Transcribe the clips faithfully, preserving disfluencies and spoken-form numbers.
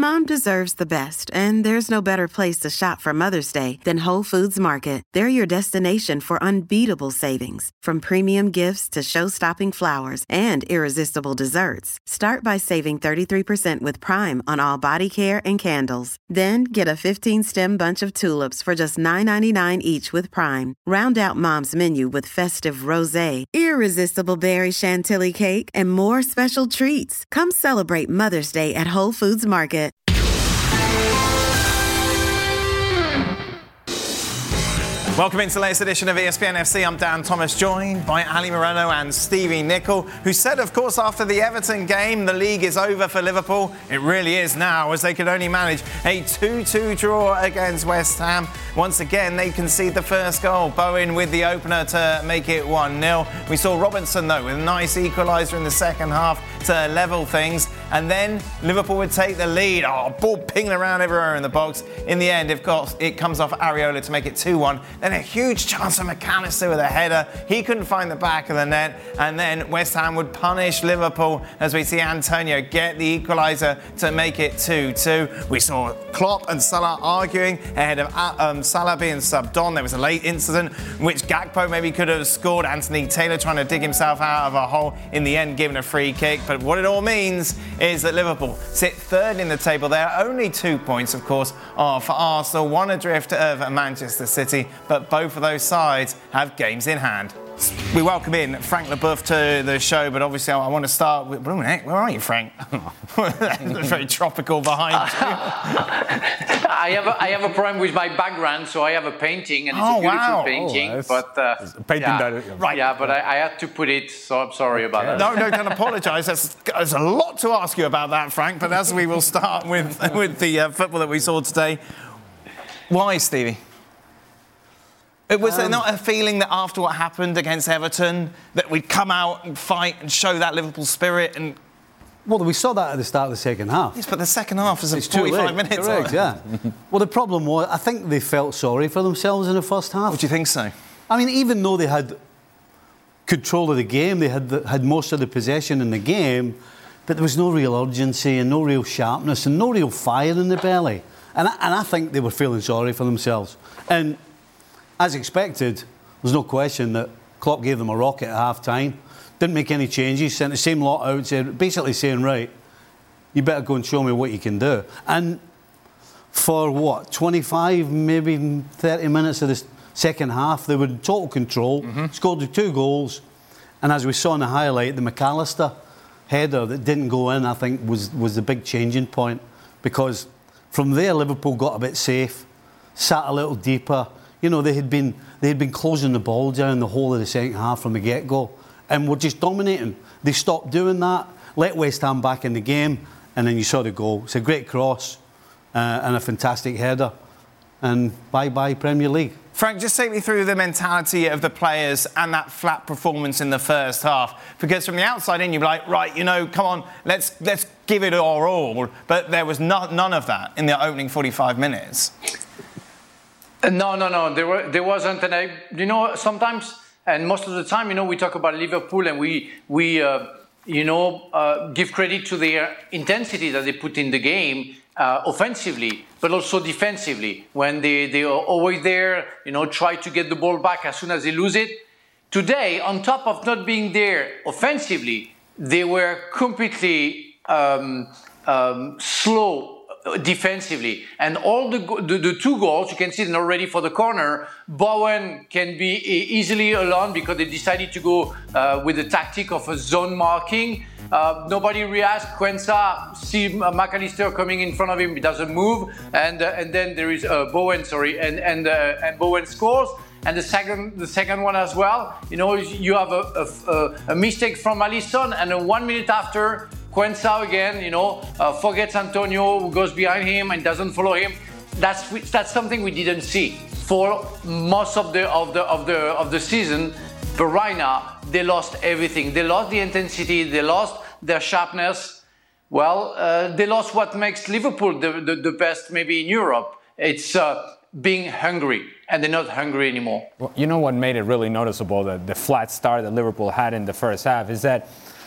Mom deserves the best, and there's no better place to shop for Mother's Day than Whole Foods Market. They're your destination for unbeatable savings, from premium gifts to show-stopping flowers and irresistible desserts. Start by saving thirty-three percent with Prime on all body care and candles. Then get a fifteen-stem bunch of tulips for just nine ninety-nine each with Prime. Round out Mom's menu with festive rosé, irresistible berry chantilly cake, and more special treats. Come celebrate Mother's Day at Whole Foods Market. Welcome into the latest edition of E S P N F C. I'm Dan Thomas, joined by Ali Moreno and Stevie Nicol, who said, of course, after the Everton game, the league is over for Liverpool. It really is now, as they could only manage a two two draw against West Ham. Once again, they concede the first goal. Bowen with the opener to make it one nil. We saw Robinson, though, with a nice equaliser in the second half to level things. And then Liverpool would take the lead. Oh, ball pinging around everywhere in the box. In the end, of course, it comes off Areola to make it two one. Then a huge chance for McAllister with a header. He couldn't find the back of the net. And then West Ham would punish Liverpool as we see Antonio get the equaliser to make it two two. We saw Klopp and Salah arguing ahead of um, Salah being subbed on. There was a late incident which Gakpo maybe could have scored. Anthony Taylor trying to dig himself out of a hole. In the end, given a free kick. But what it all means is that Liverpool sit third in the table. They are only two points, of course, off Arsenal, one adrift of Manchester City, but both of those sides have games in hand. We welcome in Frank Leboeuf to the show, but obviously I want to start with... Where are you, Frank? That's very tropical behind you. I have a, I have a problem with my background, so I have a painting, and it's oh, a beautiful wow. painting. Oh, but uh, painting yeah, that, right. yeah, but I, I had to put it, so I'm sorry okay. about that. No, no, don't apologise. There's, there's a lot to ask you about that, Frank, but as we will start with, with the uh, football that we saw today. Why, Stevie? Was um, there not a feeling that after what happened against Everton, that we'd come out and fight and show that Liverpool spirit? And Well, we saw that at the start of the second half. Yes, but the second half was it's forty-five minutes. Correct, yeah. Well, the problem was, I think they felt sorry for themselves in the first half. Would you think so? I mean, even though they had control of the game, they had the, had most of the possession in the game, but there was no real urgency and no real sharpness and no real fire in the belly. And I, and I think they were feeling sorry for themselves. And as expected, there's no question that Klopp gave them a rocket at half-time. Didn't make any changes, sent the same lot out, said, basically saying, right, you better go and show me what you can do. And for, what, twenty-five, maybe thirty minutes of the second half, they were in total control, mm-hmm. scored the two goals, and as we saw in the highlight, the McAllister header that didn't go in, I think, was, was the big changing point, because from there, Liverpool got a bit safe, sat a little deeper. You know, they had been they had been closing the ball down the whole of the second half from the get-go, and were just dominating. They stopped doing that, let West Ham back in the game, and then you saw the goal. It's a great cross uh, and a fantastic header, and bye-bye Premier League. Frank, just take me through the mentality of the players and that flat performance in the first half. Because from the outside in, you'd be like, right, you know, come on, let's let's give it our all. But there was not, none of that in the opening forty-five minutes. No, no, no, there, were, there wasn't. And I, you know, sometimes, and most of the time, you know, we talk about Liverpool and we, we uh, you know, uh, give credit to their intensity that they put in the game uh, offensively, but also defensively. When they, they are always there, you know, try to get the ball back as soon as they lose it. Today, on top of not being there offensively, they were completely um, um, slow defensively, and all the, the the two goals you can see them already for the corner. Bowen can be easily alone because they decided to go uh, with the tactic of a zone marking. Uh, nobody reacts. Quensa see McAllister coming in front of him, he doesn't move, and uh, and then there is uh, Bowen, sorry, and and uh, and Bowen scores. And the second, the second one as well. You know, you have a, a, a mistake from Alisson, and then one minute after, Quensa again, you know, uh, forgets Antonio, who goes behind him and doesn't follow him. That's that's something we didn't see for most of the of the of the of the season. But right now, they lost everything. They lost the intensity. They lost their sharpness. Well, uh, they lost what makes Liverpool the, the, the best maybe in Europe. It's uh, being hungry, and they're not hungry anymore. Well, you know what made it really noticeable, the, the flat start that Liverpool had in the first half, is that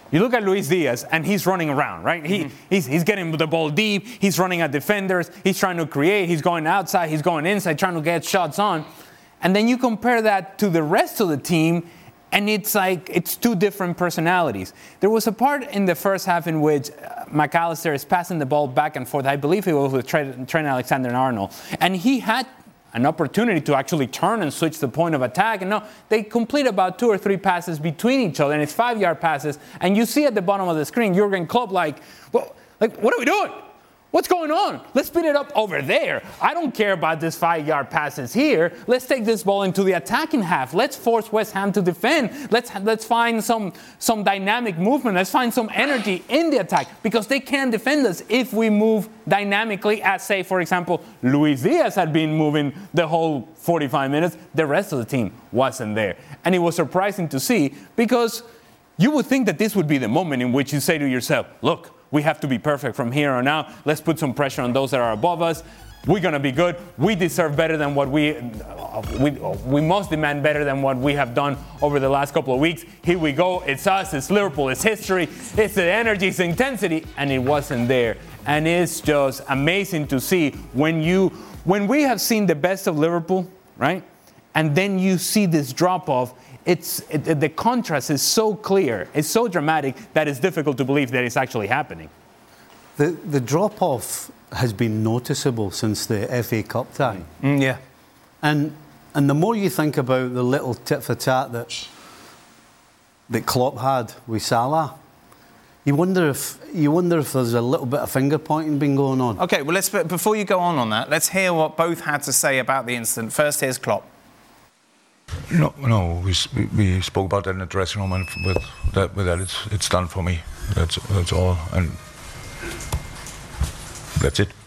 You look at Luis Diaz, and he's running around, right? He, mm-hmm. he's, he's getting the ball deep. He's running at defenders. He's trying to create. He's going outside. He's going inside, trying to get shots on. And then you compare that to the rest of the team, and it's like it's two different personalities. There was a part in the first half in which uh, McAllister is passing the ball back and forth. I believe it was with Trent, Trent Alexander-Arnold. And he had an opportunity to actually turn and switch the point of attack. And no, they complete about two or three passes between each other, and it's five-yard passes. And you see at the bottom of the screen, Jurgen Klopp like, well, like, what are we doing? What's going on? Let's speed it up over there. I don't care about this five-yard passes here. Let's take this ball into the attacking half. Let's force West Ham to defend. Let's let's find some some dynamic movement. Let's find some energy in the attack, because they can't defend us if we move dynamically, as, say, for example, Luis Diaz had been moving the whole forty-five minutes. The rest of the team wasn't there. And it was surprising to see, because you would think that this would be the moment in which you say to yourself, look, we have to be perfect from here on out. Let's put some pressure on those that are above us. We're going to be good. We deserve better than what we, uh, we, we must demand better than what we have done over the last couple of weeks. Here we go. It's us. It's Liverpool. It's history. It's the energy. It's the intensity. And it wasn't there. And it's just amazing to see when you, when we have seen the best of Liverpool, right? And then you see this drop-off. It's it, the contrast is so clear, it's so dramatic that it's difficult to believe that it's actually happening. The the drop-off has been noticeable since the F A Cup tie. Mm, yeah. And and the more you think about the little tit-for-tat that that Klopp had with Salah, you wonder if you wonder if there's a little bit of finger-pointing been going on. OK, well, let's before you go on on that, let's hear what both had to say about the incident. First, here's Klopp. No, no. We we spoke about that in the dressing room, and with that, with that, it's it's done for me. That's that's all, and that's it.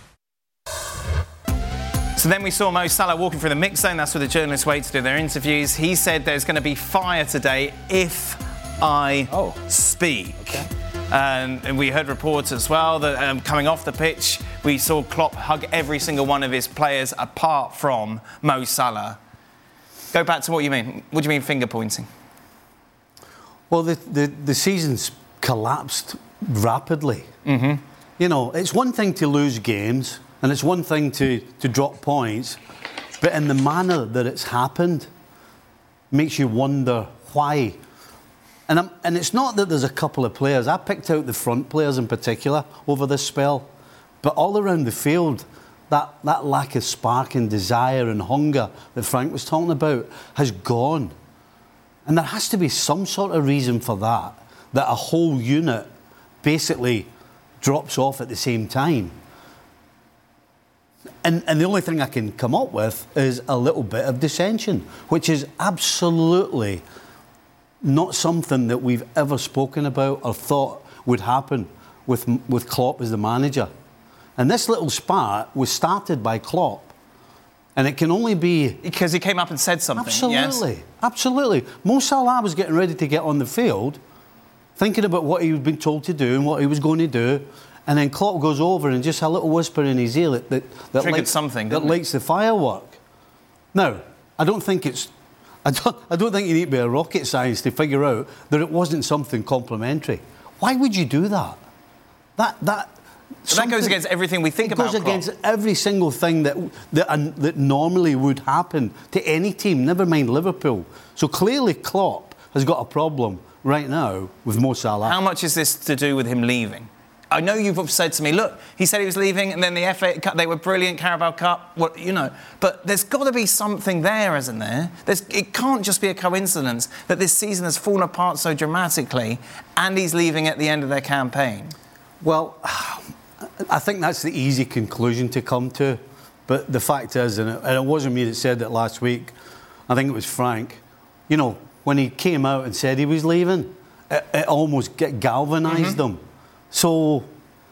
So then we saw Mo Salah walking through the mix zone. That's where the journalists wait to do their interviews. He said there's going to be fire today if I oh. speak. Okay. Um, and we heard reports as well that um, coming off the pitch, we saw Klopp hug every single one of his players apart from Mo Salah. Go back to what you mean. What do you mean finger pointing? Well, the, the, the season's collapsed rapidly. Mm-hmm. You know, it's one thing to lose games, and it's one thing to, to drop points, but in the manner that it's happened makes you wonder why. And, I'm, and it's not that there's a couple of players. I picked out the front players in particular over this spell, but all around the field, That, that lack of spark and desire and hunger that Frank was talking about has gone. And there has to be some sort of reason for that, that a whole unit basically drops off at the same time. And, and the only thing I can come up with is a little bit of dissension, which is absolutely not something that we've ever spoken about or thought would happen with, with Klopp as the manager. And this little spat was started by Klopp. And it can only be... Because he came up and said something, Absolutely. Yes? Absolutely. Mo Salah was getting ready to get on the field, thinking about what he was being told to do and what he was going to do. And then Klopp goes over and just a little whisper in his ear that, that, that, Triggered lights, something, that didn't lights the firework. Now, I don't think it's... I don't, I don't think you need to be a rocket science to figure out that it wasn't something complimentary. Why would you do that? That... that But that goes against everything we think it about goes Klopp. against every single thing that, that uh, that normally would happen to any team, never mind Liverpool. So clearly Klopp has got a problem right now with Mo Salah. How much is this to do with him leaving? I know you've said to me, look, he said he was leaving, and then the F A Cup, they were brilliant, Carabao Cup, what, you know. But there's got to be something there, isn't there? There's, it can't just be a coincidence that this season has fallen apart so dramatically, and he's leaving at the end of their campaign. Well, I think that's the easy conclusion to come to. But the fact is, and it, and it wasn't me that said that last week, I think it was Frank, you know, when he came out and said he was leaving, it, it almost galvanised mm-hmm. them. So,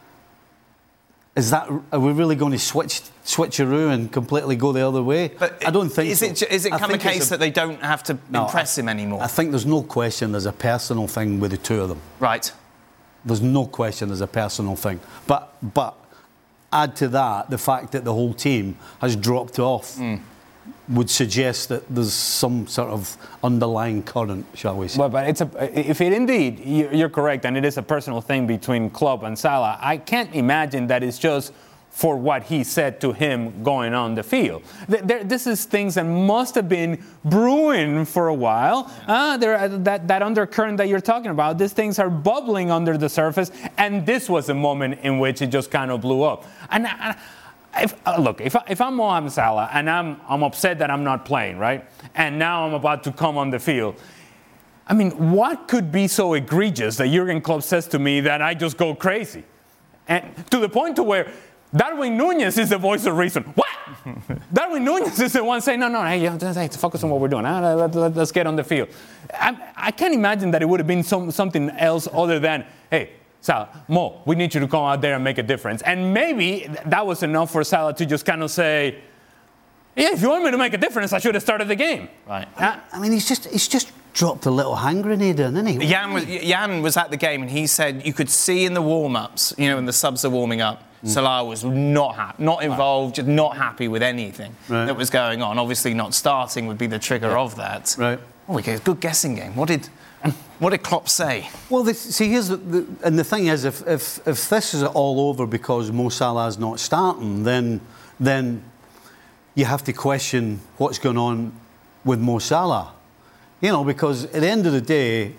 is that, are we really going to switch switcheroo and completely go the other way? But I don't think is so. It, is it come a case a, that they don't have to no, impress I, him anymore? I think there's no question there's a personal thing with the two of them. Right. There's no question there's a personal thing. But but add to that the fact that the whole team has dropped off. Mm. would suggest that there's some sort of underlying current, shall we say. Well, but it's a, if it indeed, you're correct, and it is a personal thing between Klopp and Salah, I can't imagine that it's just for what he said to him going on the field. There, this is things that must have been brewing for a while. Uh, there, that, that undercurrent that you're talking about, these things are bubbling under the surface, and this was a moment in which it just kind of blew up. And I, If, uh, look, if, I, if I'm Mohamed Salah and I'm, I'm upset that I'm not playing, right? And now I'm about to come on the field. I mean, what could be so egregious that Jurgen Klopp says to me that I just go crazy? And to the point to where Darwin Núñez is the voice of reason. What? Darwin Núñez is the one saying, no, no, hey, hey focus on what we're doing. Uh, let, let, let's get on the field. I, I can't imagine that it would have been some, something else other than, hey, Salah, Mo, we need you to come out there and make a difference. And maybe that was enough for Salah to just kind of say, yeah, if you want me to make a difference, I should have started the game. Right. Uh, I mean, he's just he's just dropped a little hand grenade in, hasn't he? Jan was, Jan was at the game and he said you could see in the warm-ups, you know, when the subs are warming up, mm. Salah was not happy, not involved, just not happy with anything right. that was going on. Obviously, not starting would be the trigger yeah. of that. Right. Oh, okay, good guessing game. What did... What did Klopp say? Well, this, see, here's the, the... And the thing is, if, if, if this is all over because Mo Salah's not starting, then, then you have to question what's going on with Mo Salah. You know, because at the end of the day,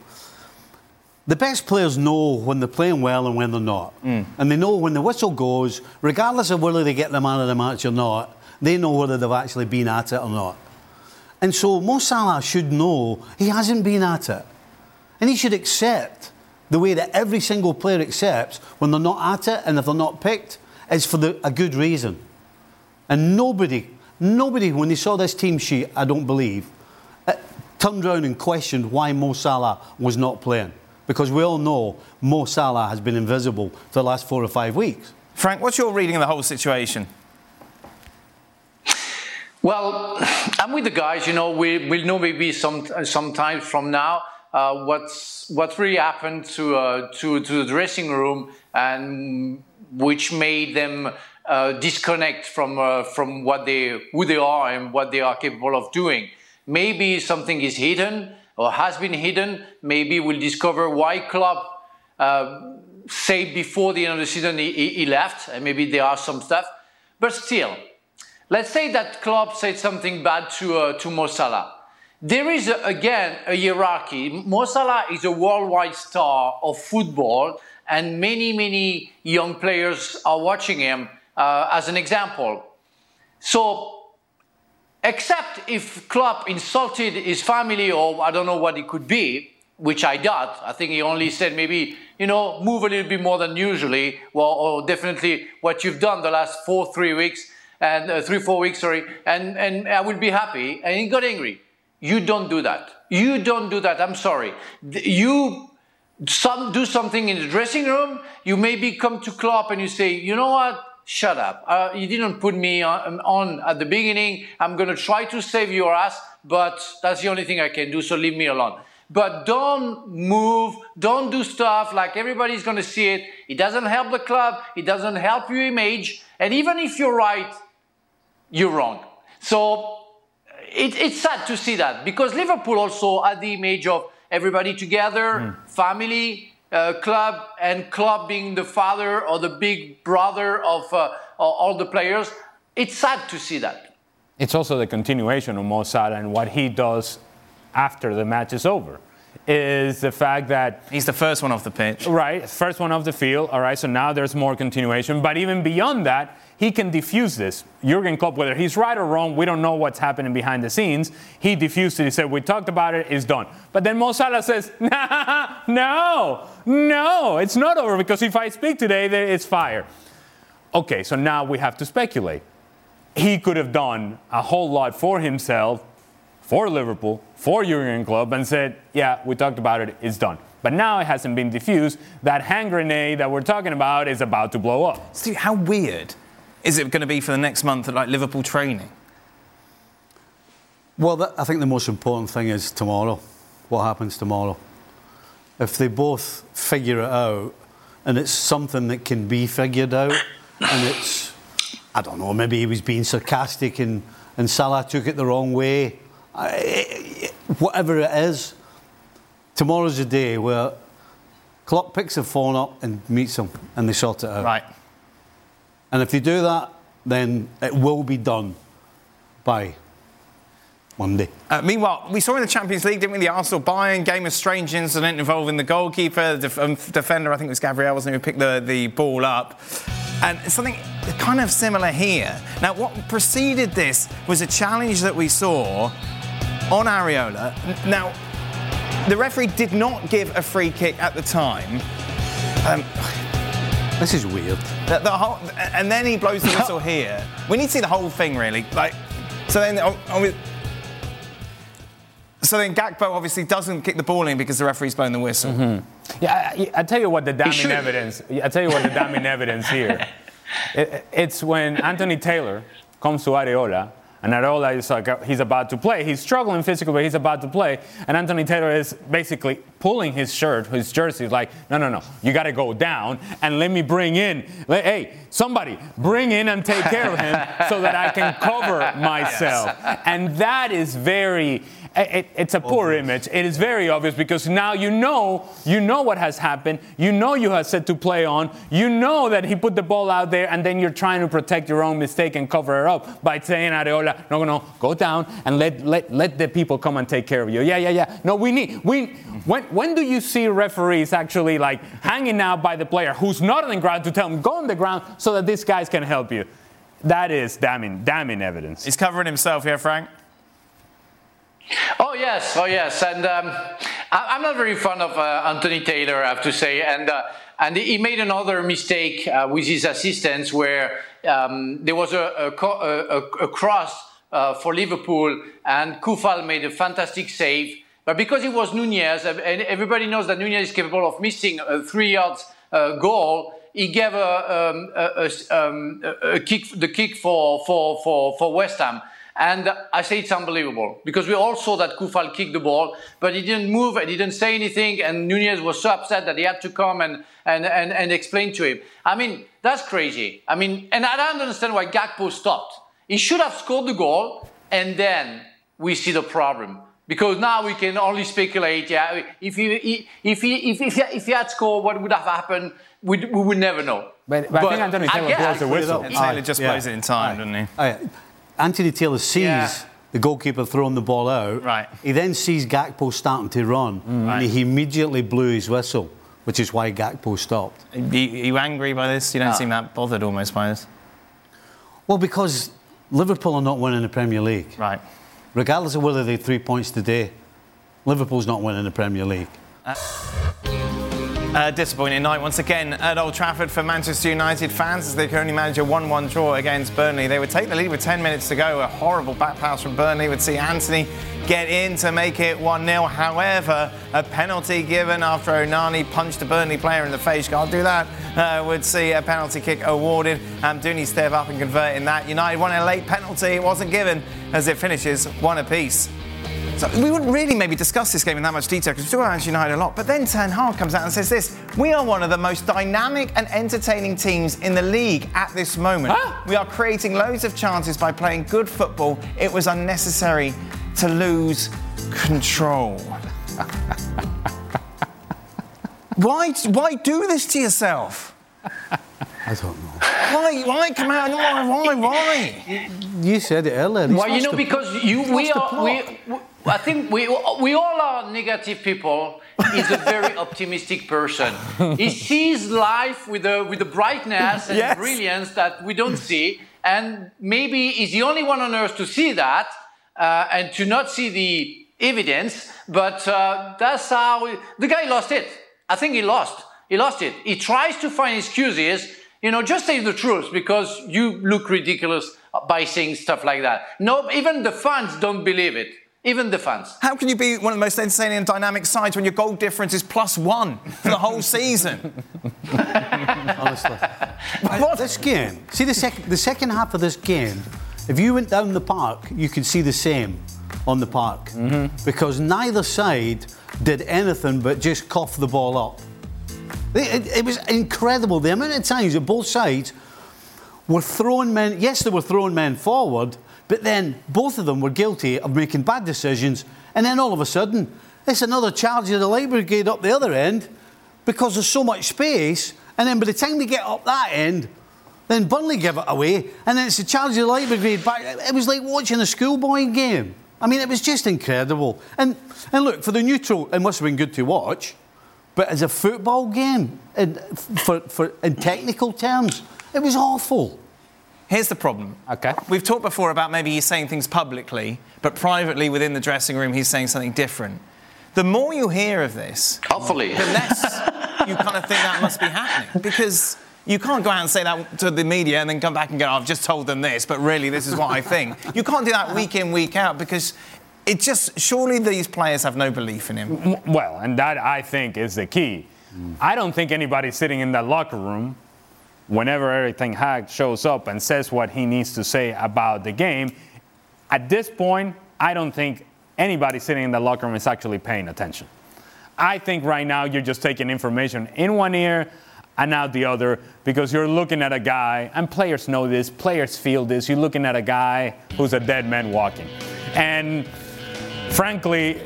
the best players know when they're playing well and when they're not. Mm. And they know when the whistle goes, regardless of whether they get the man of the match or not, they know whether they've actually been at it or not. And so Mo Salah should know he hasn't been at it. And he should accept the way that every single player accepts when they're not at it, and if they're not picked, it's for the, a good reason. And nobody, nobody, when they saw this team sheet, I don't believe, uh, turned around and questioned why Mo Salah was not playing. Because we all know Mo Salah has been invisible for the last four or five weeks. Frank, what's your reading of the whole situation? Well, I'm with the guys. You know, we, we'll know maybe some some time from now uh, what's what really happened to uh, to to the dressing room, and which made them uh, disconnect from uh, from what they who they are and what they are capable of doing. Maybe something is hidden or has been hidden. Maybe we'll discover why Klopp uh, said before the end of the season he, he left, and maybe there are some stuff. But still, let's say that Klopp said something bad to uh, to Mo Salah. There is, a, again, a hierarchy. Mo Salah is a worldwide star of football, and many, many young players are watching him uh, as an example. So, except if Klopp insulted his family, or I don't know what it could be, which I doubt. I think he only said maybe, you know, move a little bit more than usually, well, or definitely what you've done the last four, three weeks, and uh, three, four weeks, sorry, and, and I will be happy, and he got angry. You don't do that. You don't do that, I'm sorry. You some, do something in the dressing room, you maybe come to Klopp and you say, you know what, shut up. Uh, you didn't put me on, on at the beginning, I'm gonna try to save your ass, but that's the only thing I can do, so leave me alone. But don't move, don't do stuff like everybody's gonna see it. It doesn't help the club, it doesn't help your image, and even if you're right, you're wrong. So it, it's sad to see that, because Liverpool also had the image of everybody together, mm. family, uh, club, and Klopp being the father or the big brother of uh, all the players. It's sad to see that. It's also the continuation of Mo Salah and what he does after the match is over. Is the fact that he's the first one off the pitch. Right, first one off the field. All right, so now there's more continuation. But even beyond that, he can diffuse this. Jurgen Klopp, whether he's right or wrong, we don't know what's happening behind the scenes. He diffused it. He said, we talked about it, it's done. But then Mo Salah says, nah, no, no, it's not over, because if I speak today, it's fire. Okay, so now we have to speculate. He could have done a whole lot for himself, for Liverpool, for Jurgen Klopp, and said, yeah, we talked about it, it's done. But now it hasn't been diffused. That hand grenade that we're talking about is about to blow up. Steve, how weird is it going to be for the next month at like Liverpool training? Well, that, I think the most important thing is tomorrow. What happens tomorrow? If they both figure it out, and it's something that can be figured out, and it's I don't know, maybe he was being sarcastic and, and Salah took it the wrong way. I, whatever it is, tomorrow's the day where Klopp picks the phone up and meets him and they sort it out. Right. And if they do that, then it will be done by Monday. Uh, meanwhile, we saw in the Champions League, didn't we, the Arsenal-Bayern game, a strange incident involving the goalkeeper, the def- um, defender, I think it was Gabriel, wasn't it, who picked the, the ball up. And something kind of similar here. Now, what preceded this was a challenge that we saw on Areola. Now, the referee did not give a free kick at the time. Um, This is weird. the, the whole, and then he blows the whistle here. We need to see the whole thing, really. Like, so then... Oh, oh, So then Gakpo obviously doesn't kick the ball in because the referee's blown the whistle. Mm-hmm. Yeah, I, I tell you what the damning evidence. I tell you what the damning evidence here. It, it's when Anthony Taylor comes to Areola, and Areola is like he's about to play. He's struggling physically, but he's about to play. And Anthony Taylor is basically pulling his shirt, his jersey, like, no, no, no, you got to go down and let me bring in. Let, hey, somebody, bring in and take care of him so that I can cover myself. Yes. And that is very. It, it's a poor obvious. image. It is very obvious because now you know, you know what has happened. You know you have set to play on. You know that he put the ball out there, and then you're trying to protect your own mistake and cover it up by saying, Areola, no, no, go down and let let let the people come and take care of you. Yeah, yeah, yeah. No, we need we. When when do you see referees actually like hanging out by the player who's not on the ground to tell him go on the ground so that these guys can help you? That is damning, damning evidence. He's covering himself here, Frank. Oh yes, oh yes, and um, I, I'm not very fond of uh, Anthony Taylor, I have to say, and uh, and he made another mistake uh, with his assistants where um, there was a, a, a, a cross uh, for Liverpool, and Koufal made a fantastic save, but because it was Nunez, and everybody knows that Nunez is capable of missing a three yards uh, goal, he gave a, um, a, a, um, a kick, the kick for for for, for West Ham. And I say it's unbelievable because we all saw that Koufal kicked the ball, but he didn't move and he didn't say anything. And Nunez was so upset that he had to come and, and, and, and explain to him. I mean, that's crazy. I mean, and I don't understand why Gakpo stopped. He should have scored the goal, and then we see the problem. Because now we can only speculate. Yeah, if he if he if he, if he had scored, what would have happened? We, we would never know. But, but, but I think Anthony Taylor blows the whistle. And Taylor just blows it in time, doesn't he? Oh, yeah. Anthony Taylor sees yeah. the goalkeeper throwing the ball out. Right. He then sees Gakpo starting to run, mm. right. and he immediately blew his whistle, which is why Gakpo stopped. Are you angry by this? You don't no. seem that bothered almost by this. Well, because Liverpool are not winning the Premier League. Right. Regardless of whether they have three points today, Liverpool's not winning the Premier League. Uh- A disappointing night once again at Old Trafford for Manchester United fans as they could only manage a one one draw against Burnley. They would take the lead with ten minutes to go. A horrible back pass from Burnley would see Antony get in to make it one nil. However, a penalty given after Onana punched a Burnley player in the face. Can't do that. Uh, would see a penalty kick awarded. Amdouni step up and convert in that. United won a late penalty. It wasn't given as it finishes one apiece. So we wouldn't really maybe discuss this game in that much detail because we talk about Manchester United a lot. But then Ten Hag comes out and says this: we are one of the most dynamic and entertaining teams in the league at this moment. Huh? We are creating loads of chances by playing good football. It was unnecessary to lose control. why, why do this to yourself? I don't know. Why? Why come out? Why? Why? Why? You said it earlier. Well, you know, because you, we are. We, we, I think we we all are negative people. He's a very optimistic person. He sees life with a with a brightness and yes. brilliance that we don't see, and maybe he's the only one on earth to see that uh, and to not see the evidence. But uh, that's how we, the guy lost it. I think he lost. He lost it. He tries to find excuses. You know, just say the truth because you look ridiculous by saying stuff like that. No, even the fans don't believe it. Even the fans. How can you be one of the most entertaining and dynamic sides when your goal difference is plus one for the whole season? Honestly. What? This game, see the, sec- the second half of this game, if you went down the park, you could see the same on the park. Mm-hmm. Because neither side did anything but just cough the ball up. It, it, it was incredible, the amount of times that both sides were throwing men, yes, they were throwing men forward, but then both of them were guilty of making bad decisions, and then all of a sudden, it's another charge of the Light Brigade up the other end because there's so much space, and then by the time they get up that end, then Burnley give it away, and then it's a charge of the Light Brigade back. It was like watching a schoolboy game. I mean, it was just incredible. And and look, for the neutral, it must have been good to watch, but as a football game, in, for, for, in technical terms, it was awful. Here's the problem. Okay. We've talked before about maybe he's saying things publicly, but privately within the dressing room, he's saying something different. The more you hear of this, Hopefully. the less you kind of think that must be happening. Because you can't go out and say that to the media and then come back and go, I've just told them this, but really this is what I think. You can't do that week in, week out, because it just, surely these players have no belief in him. Well, and that, I think, is the key. Mm. I don't think anybody sitting in that locker room, whenever Erik ten Hag shows up and says what he needs to say about the game, at this point, I don't think anybody sitting in the locker room is actually paying attention. I think right now you're just taking information in one ear and out the other, because you're looking at a guy, and players know this, players feel this, you're looking at a guy who's a dead man walking. And frankly,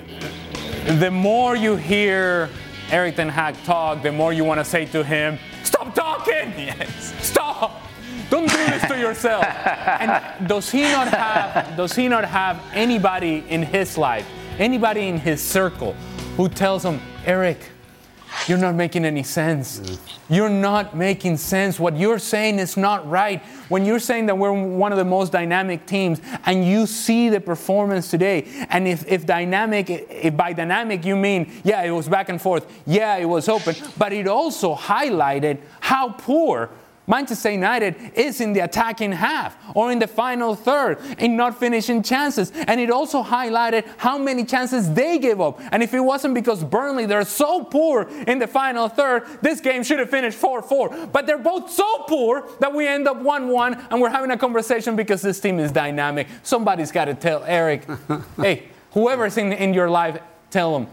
the more you hear Erik ten Hag talk, the more you want to say to him, stop talking! Yes. Stop! Don't do this to yourself. And does he not have does he not have anybody in his life, anybody in his circle who tells him, Eric, you're not making any sense. You're not making sense. What you're saying is not right. When you're saying that we're one of the most dynamic teams and you see the performance today, and if, if dynamic, if by dynamic you mean, yeah, it was back and forth, yeah, it was open, but it also highlighted how poor Manchester United is in the attacking half or in the final third in not finishing chances. And it also highlighted how many chances they give up. And if it wasn't because Burnley, they're so poor in the final third, this game should have finished four four. But they're both so poor that we end up one one, and we're having a conversation because this team is dynamic. Somebody's got to tell Eric, hey, whoever's in, in your life, tell them,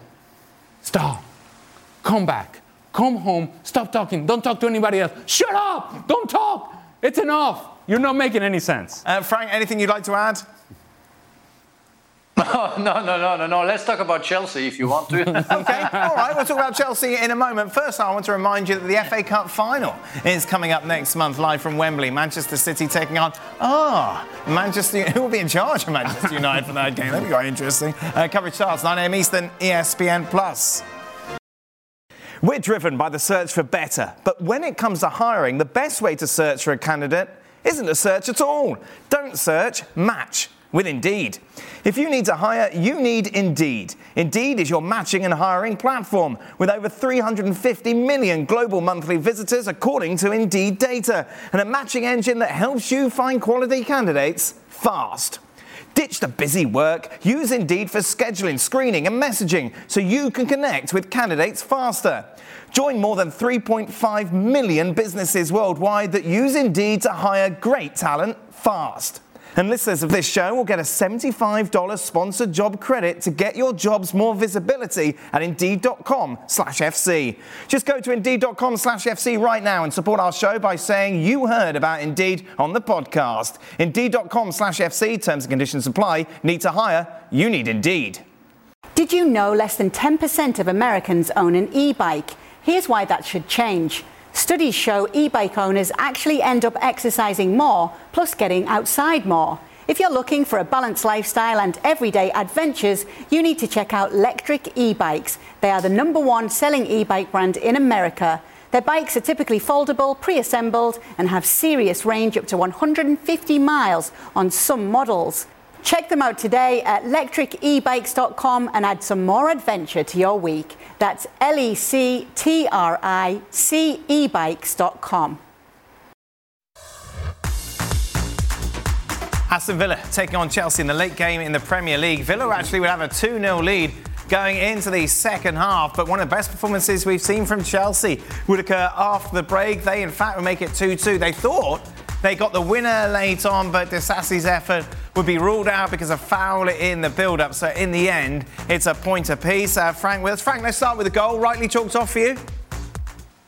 stop, come back. Come home, stop talking, don't talk to anybody else. Shut up, don't talk, it's enough. You're not making any sense. Uh, Frank, anything you'd like to add? No, no, no, no, no, no. Let's talk about Chelsea if you want to. Okay, all right, we'll talk about Chelsea in a moment. First, I want to remind you that the F A Cup final is coming up next month, live from Wembley. Manchester City taking on, ah, oh, Manchester, who will be in charge of Manchester United for that game? That'll be quite interesting. Uh, coverage starts nine a.m. Eastern, E S P N plus. We're driven by the search for better, but when it comes to hiring, the best way to search for a candidate isn't to search at all. Don't search, match with Indeed. If you need to hire, you need Indeed. Indeed is your matching and hiring platform with over three hundred fifty million global monthly visitors according to Indeed data, and a matching engine that helps you find quality candidates fast. Ditch the busy work. Use Indeed for scheduling, screening and messaging so you can connect with candidates faster. Join more than three point five million businesses worldwide that use Indeed to hire great talent fast. And listeners of this show will get a seventy-five dollars sponsored job credit to get your jobs more visibility at Indeed.com slash FC. Just go to Indeed.com slash FC right now and support our show by saying you heard about Indeed on the podcast. Indeed.com slash FC, terms and conditions apply. Need to hire? You need Indeed. Did you know less than ten percent of Americans own an e-bike? Here's why that should change. Studies show e-bike owners actually end up exercising more, plus getting outside more. If you're looking for a balanced lifestyle and everyday adventures, you need to check out Lectric e-bikes. They are the number one selling e-bike brand in America. Their bikes are typically foldable, pre-assembled, and have serious range up to one hundred fifty miles on some models. Check them out today at lectric e bikes dot com and add some more adventure to your week. That's L E C T R I C e bikes dot com. Aston Villa taking on Chelsea in the late game in the Premier League. Villa actually would have a two nil lead going into the second half, but one of the best performances we've seen from Chelsea would occur after the break. They, in fact, would make it two two. They thought they got the winner late on, but Disasi's effort would be ruled out because of foul in the build-up. So in the end, it's a point apiece. Uh, Frank with us. Frank, let's start with the goal. Rightly chalked off for you?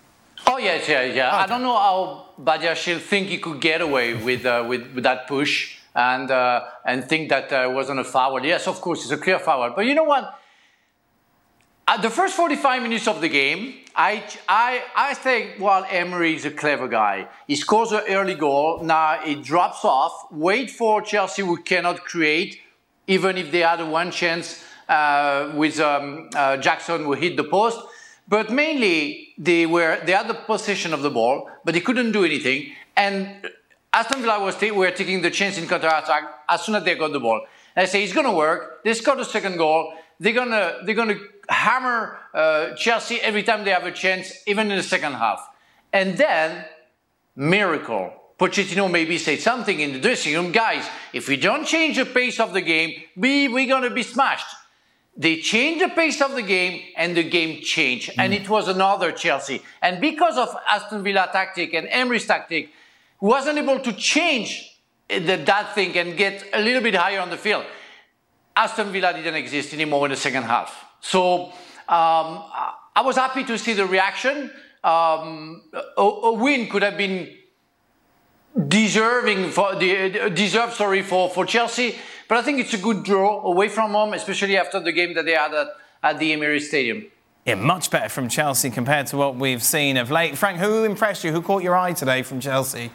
Oh yes, yeah, yeah. Okay. I don't know how Badiashile think he could get away with uh, with, with that push and uh, and think that uh, it wasn't a foul. Yes, of course, it's a clear foul. But you know what? At the first forty-five minutes of the game, I, I, I think, well, Emery is a clever guy. He scores an early goal. Now it drops off. Wait for Chelsea, who cannot create, even if they had one chance uh, with um, uh, Jackson, who hit the post. But mainly, they were they had the possession of the ball, but they couldn't do anything. And Aston Villa was t- were taking the chance in counter-attack as soon as they got the ball. And I say, it's going to work. They scored the second goal. They're gonna they're gonna hammer uh, Chelsea every time they have a chance, even in the second half. And then, miracle. Pochettino maybe said something in the dressing room, guys, if we don't change the pace of the game, we, we're gonna be smashed. They changed the pace of the game, and the game changed. Mm. And it was another Chelsea. And because of Aston Villa tactic and Emery's tactic, he wasn't able to change the, that thing and get a little bit higher on the field. Aston Villa didn't exist anymore in the second half. So um, I was happy to see the reaction. Um, a, a win could have been deserving for the deserved sorry for, for Chelsea, but I think it's a good draw away from home, especially after the game that they had at, at the Emirates Stadium. Yeah, much better from Chelsea compared to what we've seen of late. Frank, who impressed you? Who caught your eye today from Chelsea?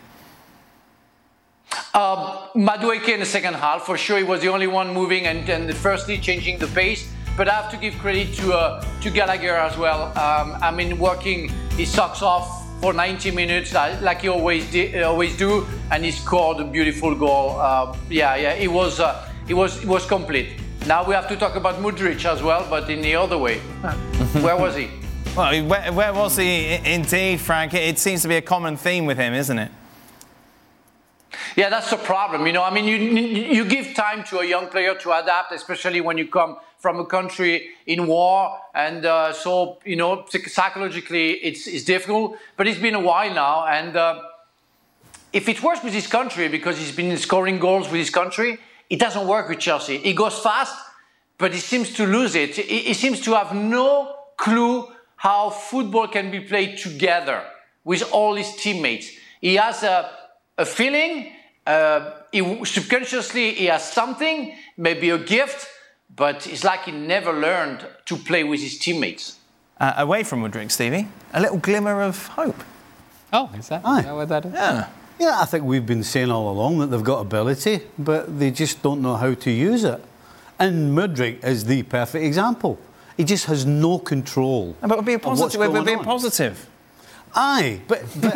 Uh, Madueke in the second half, for sure, he was the only one moving and, and firstly changing the pace. But I have to give credit to uh, to Gallagher as well. Um, I mean, working his socks off for ninety minutes, uh, like he always di- always do, and he scored a beautiful goal. Uh, yeah, yeah, it was uh, it was it was complete. Now we have to talk about Mudryk as well, but in the other way. Where was he? Well, where, where was he? Indeed, Frank. It seems to be a common theme with him, isn't it? Yeah, that's the problem. You know, I mean, you you give time to a young player to adapt, especially when you come from a country in war, and uh, so you know, psychologically it's it's difficult. But it's been a while now, and uh, if it works with his country, because he's been scoring goals with his country, it doesn't work with Chelsea. He goes fast, but he seems to lose it. He, he seems to have no clue how football can be played together with all his teammates. He has a A feeling, uh, he, subconsciously he has something, maybe a gift, but it's like he never learned to play with his teammates. Uh, away from Mudryk, Stevie, a little glimmer of hope. Oh, is that, Aye. is that what that is? Yeah. Yeah, I think we've been saying all along that they've got ability, but they just don't know how to use it. And Mudryk is the perfect example. He just has no control. But we're being of what's positive. We're going being on. positive. Aye, but, but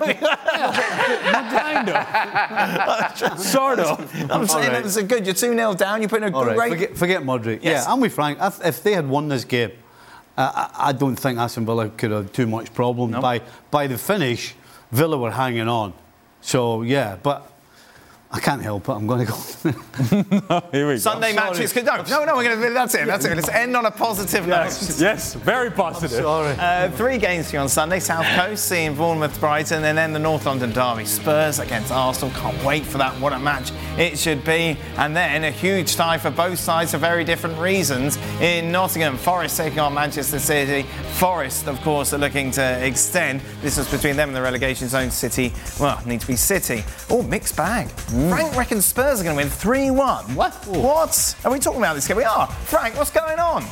Kind of. Sort of. I'm saying right. it was a good. You're two nil down. You're putting a all great. right, forget, forget Mudryk. Yes. Yeah, I'm with Frank. If, if they had won this game, uh, I, I don't think Aston Villa could have too much problem. Nope. By by the finish, Villa were hanging on. So yeah, but I can't help it. I'm going to go. Here we go. Sunday matches. No, no, no. We're going to. That's it. That's it. Let's end on a positive Yes, note. yes, very positive. Sorry. Uh, three games for you on Sunday. South Coast seeing Bournemouth, Brighton, and then the North London derby. Spurs against Arsenal. Can't wait for that. What a match it should be. And then a huge tie for both sides for very different reasons. In Nottingham, Forest taking on Manchester City. Forest, of course, are looking to extend. This was between them and the relegation zone. City, well, need to be City. Oh, mixed bag. Mm. Frank reckons Spurs are going to win three one. What? What? Are we talking about this game? We are. Frank, what's going on?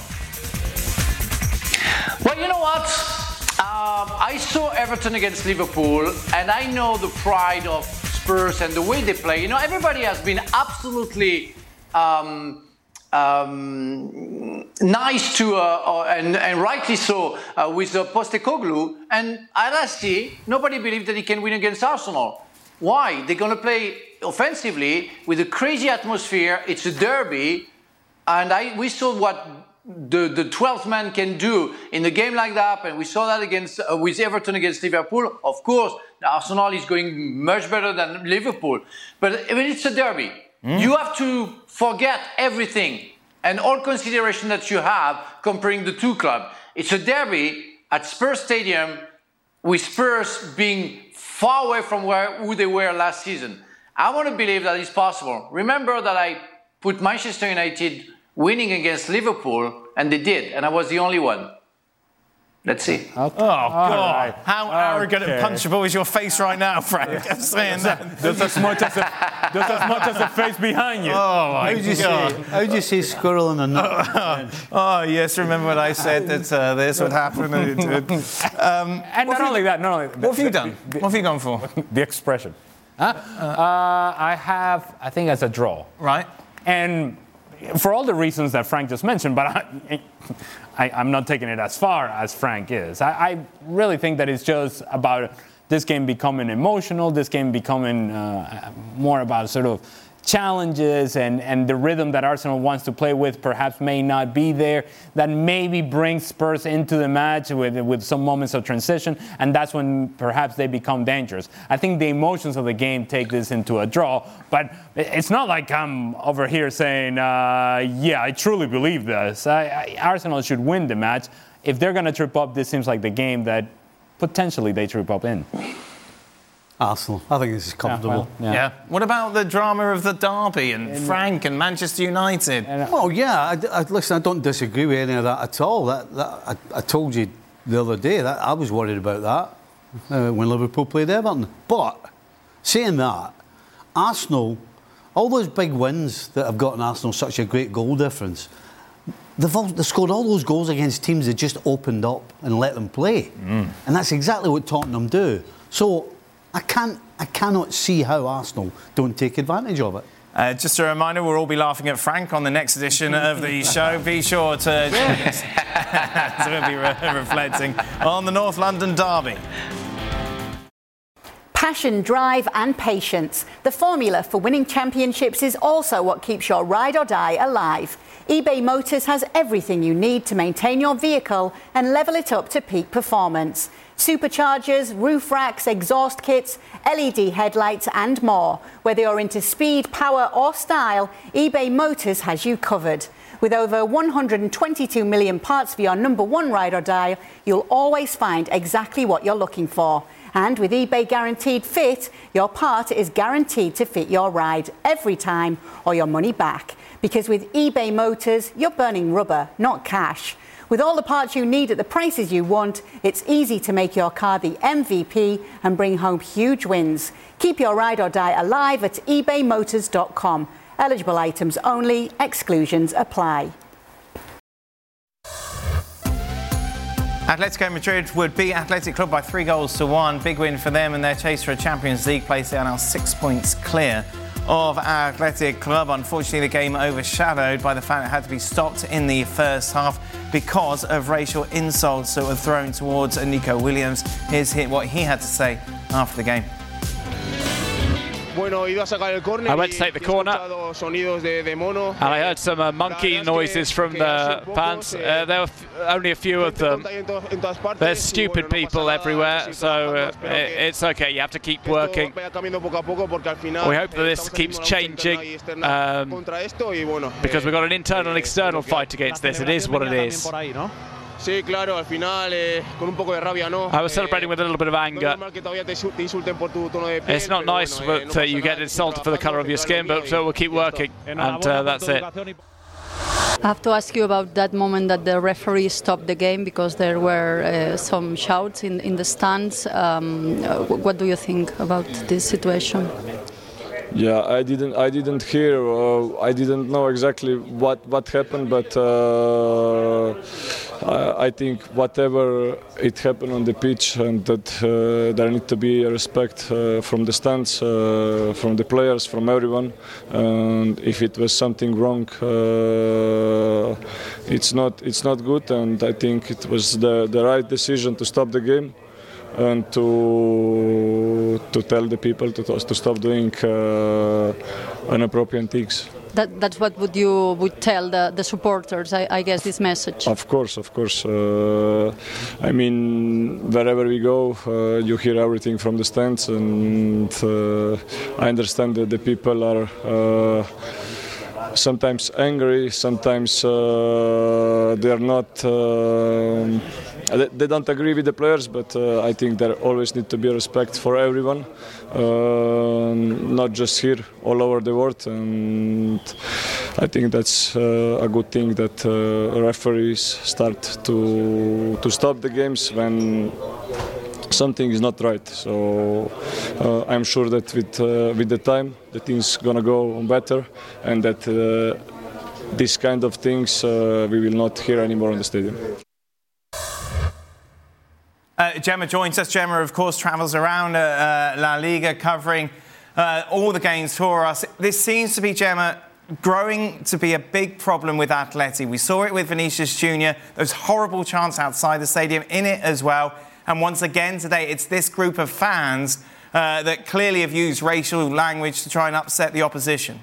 Well, you know what? Um, I saw Everton against Liverpool, and I know the pride of Spurs and the way they play. You know, everybody has been absolutely um, um, nice to, uh, uh, and, and rightly so, uh, with uh, Postecoglou. And at last year, nobody believed that he can win against Arsenal. Why? They're going to play offensively with a crazy atmosphere. It's a derby, and I, we saw what the, the twelfth man can do in a game like that, and we saw that against uh, with Everton against Liverpool. Of course, Arsenal is going much better than Liverpool, but it's a derby. Mm. You have to forget everything and all consideration that you have comparing the two clubs. It's a derby at Spurs Stadium, with Spurs being far away from where who they were last season. I want to believe that it's possible. Remember that I put Manchester United winning against Liverpool, and they did, and I was the only one. Let's see. Okay. Oh, God. Right. How arrogant Okay. and punchable is your face right now, Frank? I'm saying that. Just as much as, a, just as much as the face behind you. Oh, my How'd you God. say? How'd you say squirrel in a nut? Oh, yes, remember when I said that uh, this would happen and it did. Um, And not only that, not only that. what have you done? What have you gone for? The expression. Huh? Uh, I have, I think, as a draw. Right. And for all the reasons that Frank just mentioned, but I, I, I'm not taking it as far as Frank is. I, I really think that it's just about this game becoming emotional, this game becoming uh, more about sort of challenges and, and the rhythm that Arsenal wants to play with perhaps may not be there. That maybe brings Spurs into the match with, with some moments of transition, and that's when perhaps they become dangerous. I think the emotions of the game take this into a draw, but it's not like I'm over here saying, uh, yeah, I truly believe this. I, I, Arsenal should win the match. If they're going to trip up, this seems like the game that potentially they trip up in. Arsenal. I think this is comfortable. Yeah, well, Yeah. yeah. What about the drama of the derby and Frank and Manchester United? Oh yeah, I, I, listen. I don't disagree with any of that at all. That, that I, I told you the other day that I was worried about that uh, when Liverpool played Everton. But saying that, Arsenal, all those big wins that have gotten Arsenal such a great goal difference, they've, all, they've scored all those goals against teams that just opened up and let them play, mm. and that's exactly what Tottenham do. So. I can't. I cannot see how Arsenal don't take advantage of it. Uh, just a reminder, we'll all be laughing at Frank on the next edition of the show. Be sure to join us. So we'll be re- reflecting on the North London derby. Passion, drive and patience. The formula for winning championships is also what keeps your ride or die alive. eBay Motors has everything you need to maintain your vehicle and level it up to peak performance. Superchargers, roof racks, exhaust kits, L E D headlights and more. Whether you're into speed, power or style, eBay Motors has you covered. With over one hundred twenty-two million parts for your number one ride or die, you'll always find exactly what you're looking for. And with eBay Guaranteed Fit, your part is guaranteed to fit your ride every time or your money back. Because with eBay Motors, you're burning rubber, not cash. With all the parts you need at the prices you want, it's easy to make your car the M V P and bring home huge wins. Keep your ride or die alive at ebay motors dot com. Eligible items only, exclusions apply. Atletico Madrid would beat Athletic Club by three goals to one. Big win for them in their chase for a Champions League place. They are now six points clear of Athletic Club. Unfortunately, the game overshadowed by the fact it had to be stopped in the first half because of racial insults that were thrown towards Nico Williams. Here's what he had to say after the game. I went to take the corner and I heard some uh, monkey noises from the fans. Uh, there were f- only a few of them. There's stupid people everywhere, so uh, it, it's okay. You have to keep working. We hope that this keeps changing um, because we've got an internal and external fight against this. It is what it is. I was celebrating with a little bit of anger. It's not nice that uh, you get insulted for the colour of your skin, but so we'll keep working, and uh, that's it. I have to ask you about that moment that the referee stopped the game because there were uh, some shouts in, in the stands. Um, what do you think about this situation? Yeah, I didn't. I didn't hear. Uh, I didn't know exactly what what happened, but uh, I, I think whatever it happened on the pitch, and that uh, there need to be a respect uh, from the stands, uh, from the players, from everyone. And if it was something wrong, uh, it's not. It's not good. And I think it was the the right decision to stop the game. And to to tell the people to to stop doing uh, inappropriate things. That that's what would you would tell the, the supporters, I, I guess, this message. Of course, of course. Uh, I mean, wherever we go, uh, you hear everything from the stands, and uh, I understand that the people are. Uh, Sometimes angry, sometimes uh, they are not uh, they, they don't agree with the players, but uh, I think there always need to be respect for everyone, uh, not just here, all over the world. And I think that's uh, a good thing that uh, referees start to to stop the games when something is not right. So uh, I'm sure that with uh, with the time, the things gonna go better, and that uh, these kind of things uh, we will not hear anymore in the stadium. Uh, Gemma joins us. Gemma, of course, travels around uh, uh, La Liga covering uh, all the games for us. This seems to be, Gemma, growing to be a big problem with Atleti. We saw it with Vinicius Junior, those horrible chants outside the stadium, in it as well. And once again today, it's this group of fans uh, that clearly have used racial language to try and upset the opposition.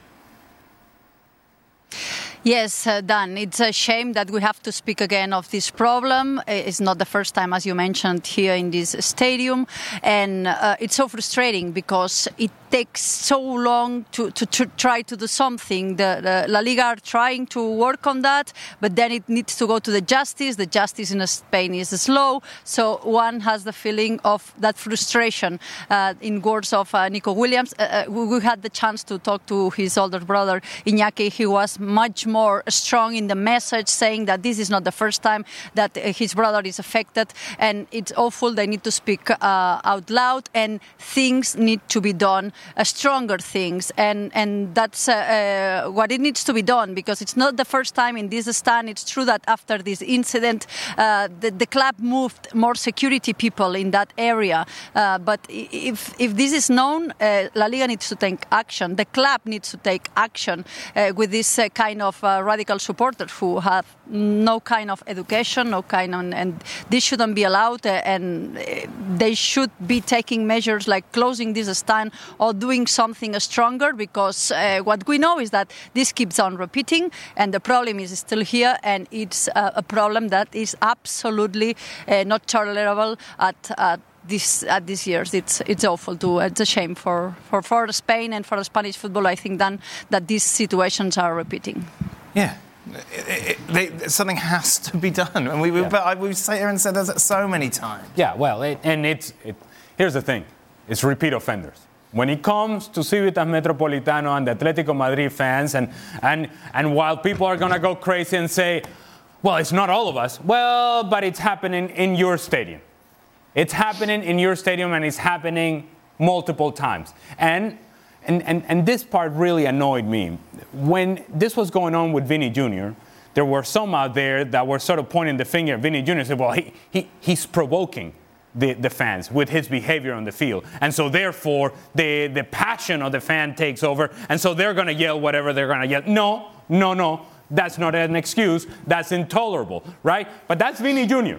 Yes, uh, Dan, it's a shame that we have to speak again of this problem. It's not the first time, as you mentioned, here in this stadium. And uh, it's so frustrating because it takes so long to, to, to try to do something. The, the La Liga are trying to work on that, but then it needs to go to the justice. The justice in Spain is slow, so one has the feeling of that frustration. Uh, in words of uh, Nico Williams, uh, we had the chance to talk to his older brother, Iñaki. He was much more more strong in the message, saying that this is not the first time that his brother is affected, and it's awful. They need to speak uh, out loud, and things need to be done, uh, stronger things, and and that's uh, uh, what it needs to be done, because it's not the first time in this stand. It's true that after this incident, uh, the, the club moved more security people in that area, uh, but if if this is known, uh, La Liga needs to take action. The club needs to take action uh, with this uh, kind of uh, radical supporters who have no kind of education, no kind of, and this shouldn't be allowed, uh, and uh, they should be taking measures like closing this stand or doing something stronger, because uh, what we know is that this keeps on repeating, and the problem is still here, and it's uh, a problem that is absolutely uh, not tolerable at, at This at this year's. It's it's awful too. It's a shame for, for, for Spain and for Spanish football. I think then that these situations are repeating. Yeah, it, it, they, something has to be done, and we we yeah. we've sat here and said that so many times. Yeah, well, it, and it's it, here's the thing: it's repeat offenders. When it comes to Civitas Metropolitano and the Atletico Madrid fans, and and and while people are gonna go crazy and say, well, it's not all of us. Well, but it's happening in your stadium. It's happening in your stadium, and it's happening multiple times. And, and, and, and this part really annoyed me. When this was going on with Vinny Junior, there were some out there that were sort of pointing the finger at Vinny Junior and said, well, he, he, he's provoking the, the fans with his behavior on the field. And so therefore, the, the passion of the fan takes over, and so they're going to yell whatever they're going to yell. No, no, no, that's not an excuse. That's intolerable, right? But that's Vinny Junior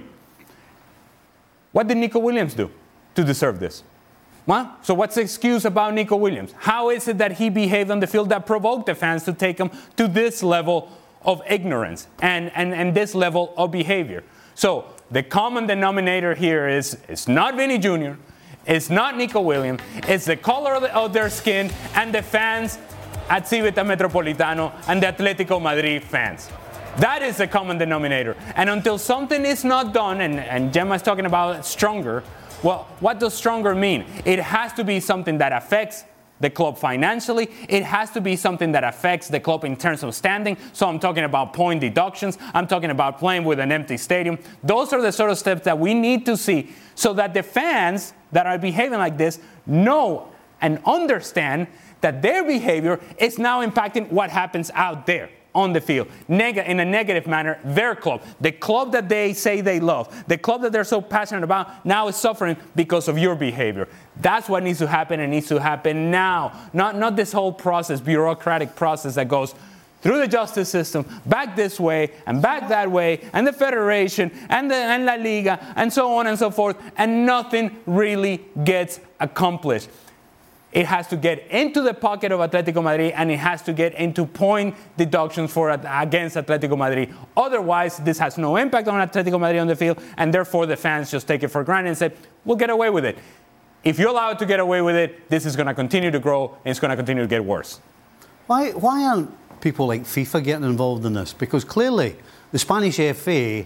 What did Nico Williams do to deserve this? Well, so what's the excuse about Nico Williams? How is it that he behaved on the field that provoked the fans to take him to this level of ignorance and, and, and this level of behavior? So the common denominator here is it's not Vinny Junior, it's not Nico Williams, it's the color of, the, of their skin and the fans at Civitas Metropolitano and the Atletico Madrid fans. That is the common denominator. And until something is not done, and, and Gemma's talking about stronger, well, what does stronger mean? It has to be something that affects the club financially. It has to be something that affects the club in terms of standing. So I'm talking about point deductions. I'm talking about playing with an empty stadium. Those are the sort of steps that we need to see so that the fans that are behaving like this know and understand that their behavior is now impacting what happens out there on the field, Neg- in a negative manner, their club, the club that they say they love, the club that they're so passionate about, now is suffering because of your behavior. That's what needs to happen, and needs to happen now. Not, not this whole process, bureaucratic process that goes through the justice system, back this way, and back that way, and the Federation, and, the, and La Liga, and so on and so forth, and nothing really gets accomplished. It has to get into the pocket of Atletico Madrid, and it has to get into point deductions for against Atletico Madrid. Otherwise, this has no impact on Atletico Madrid on the field, and therefore the fans just take it for granted and say, we'll get away with it. If you're allowed to get away with it, this is going to continue to grow, and it's going to continue to get worse. Why, why aren't people like FIFA getting involved in this? Because clearly the Spanish F A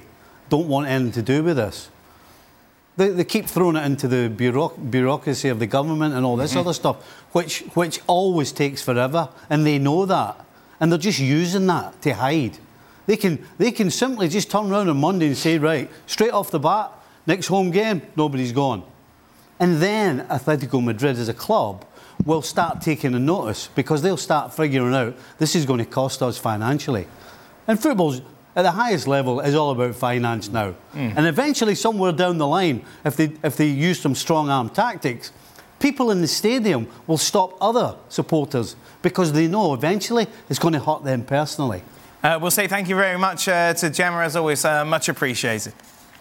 don't want anything to do with this. They, they keep throwing it into the bureauc- bureaucracy of the government and all this mm-hmm. other stuff, which which always takes forever, and they know that, and they're just using that to hide. They can they can simply just turn around on Monday and say, right, straight off the bat, next home game, nobody's gone. And then Atletico Madrid as a club will start taking a notice, because they'll start figuring out this is going to cost us financially. And football's at the highest level is all about finance now. Mm. And eventually, somewhere down the line, if they if they use some strong arm tactics, people in the stadium will stop other supporters, because they know eventually it's going to hurt them personally. Uh, we'll say thank you very much uh, to Gemma, as always. Uh, much appreciated.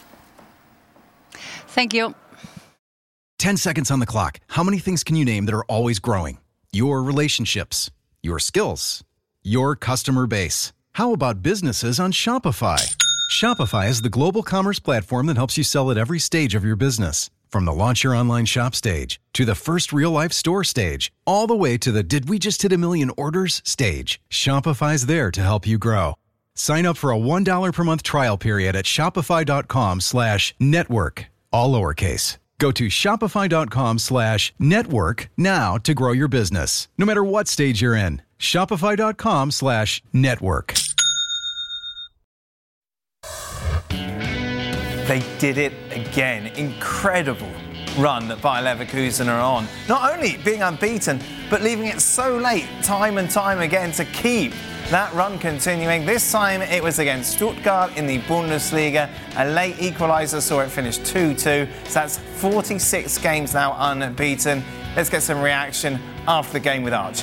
Thank you. Ten seconds on the clock. How many things can you name that are always growing? Your relationships, your skills, your customer base. How about businesses on Shopify? Shopify is the global commerce platform that helps you sell at every stage of your business. From the launch your online shop stage, to the first real-life store stage, all the way to the did we just hit a million orders stage. Shopify's there to help you grow. Sign up for a one dollar per month trial period at shopify.com slash network, all lowercase. Go to shopify.com slash network now to grow your business, no matter what stage you're in. Shopify.com slash network. They did it again. Incredible run that Bayer Leverkusen are on. Not only being unbeaten, but leaving it so late, time and time again, to keep that run continuing. This time it was against Stuttgart in the Bundesliga. A late equaliser saw it finish two two. So that's forty-six games now unbeaten. Let's get some reaction after the game with Archie.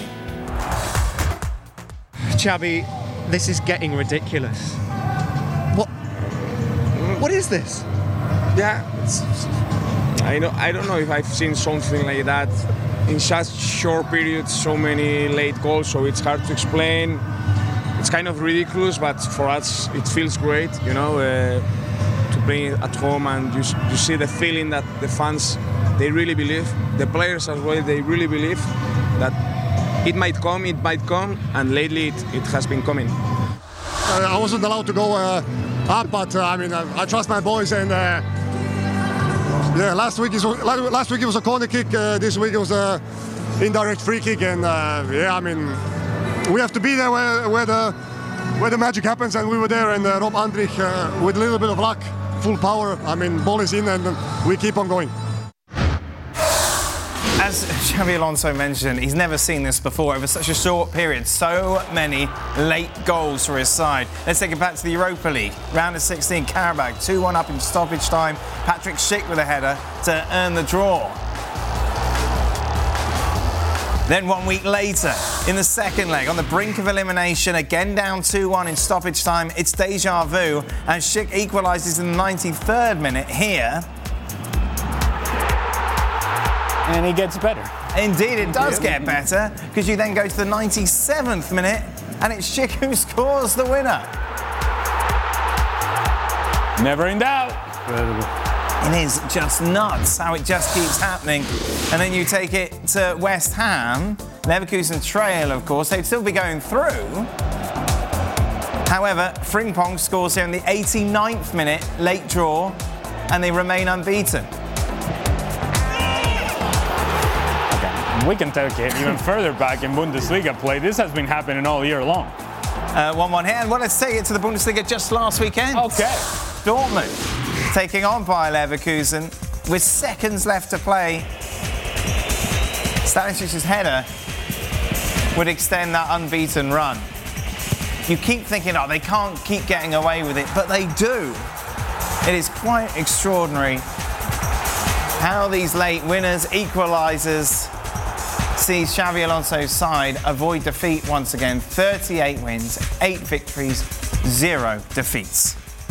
Xavi, this is getting ridiculous. What? What is this? Yeah, it's, I know. I don't know if I've seen something like that in such short periods. So many late goals, so it's hard to explain. It's kind of ridiculous, but for us, it feels great. You know, uh, to play at home, and you, you see the feeling that the fans, they really believe. The players as well, they really believe that it might come, it might come, and lately it, it has been coming. Uh, I wasn't allowed to go uh, up, but uh, I mean, I, I trust my boys, and uh, yeah, last week is last week it was a corner kick. Uh, this week it was a indirect free kick, and uh, yeah, I mean, we have to be there where, where the where the magic happens, and we were there. And uh, Rob Andrich, uh, with a little bit of luck, full power. I mean, ball is in, and we keep on going. As Xabi Alonso mentioned, he's never seen this before over such a short period. So many late goals for his side. Let's take it back to the Europa League. Round of sixteen, Karabakh, two one up in stoppage time. Patrick Schick with a header to earn the draw. Then one week later, in the second leg, on the brink of elimination, again down two one in stoppage time, it's deja vu, and Schick equalises in the ninety-third minute here. And he gets better. Indeed, it does get better, because you then go to the ninety-seventh minute, and it's Schick who scores the winner. Never in doubt. Incredible. It is just nuts how it just keeps happening. And then you take it to West Ham. Leverkusen trail, of course. They'd still be going through. However, Frimpong scores here in the eighty-ninth minute, late draw, and they remain unbeaten. We can take it even further back in Bundesliga play. This has been happening all year long. Uh, one one here. And well, let's take it to the Bundesliga just last weekend. Okay. Dortmund taking on Bayer Leverkusen with seconds left to play. Stanisic's header would extend that unbeaten run. You keep thinking, oh, they can't keep getting away with it, but they do. It is quite extraordinary how these late winners, equalisers, sees Xabi Alonso's side avoid defeat once again. thirty-eight wins, eight victories, zero defeats.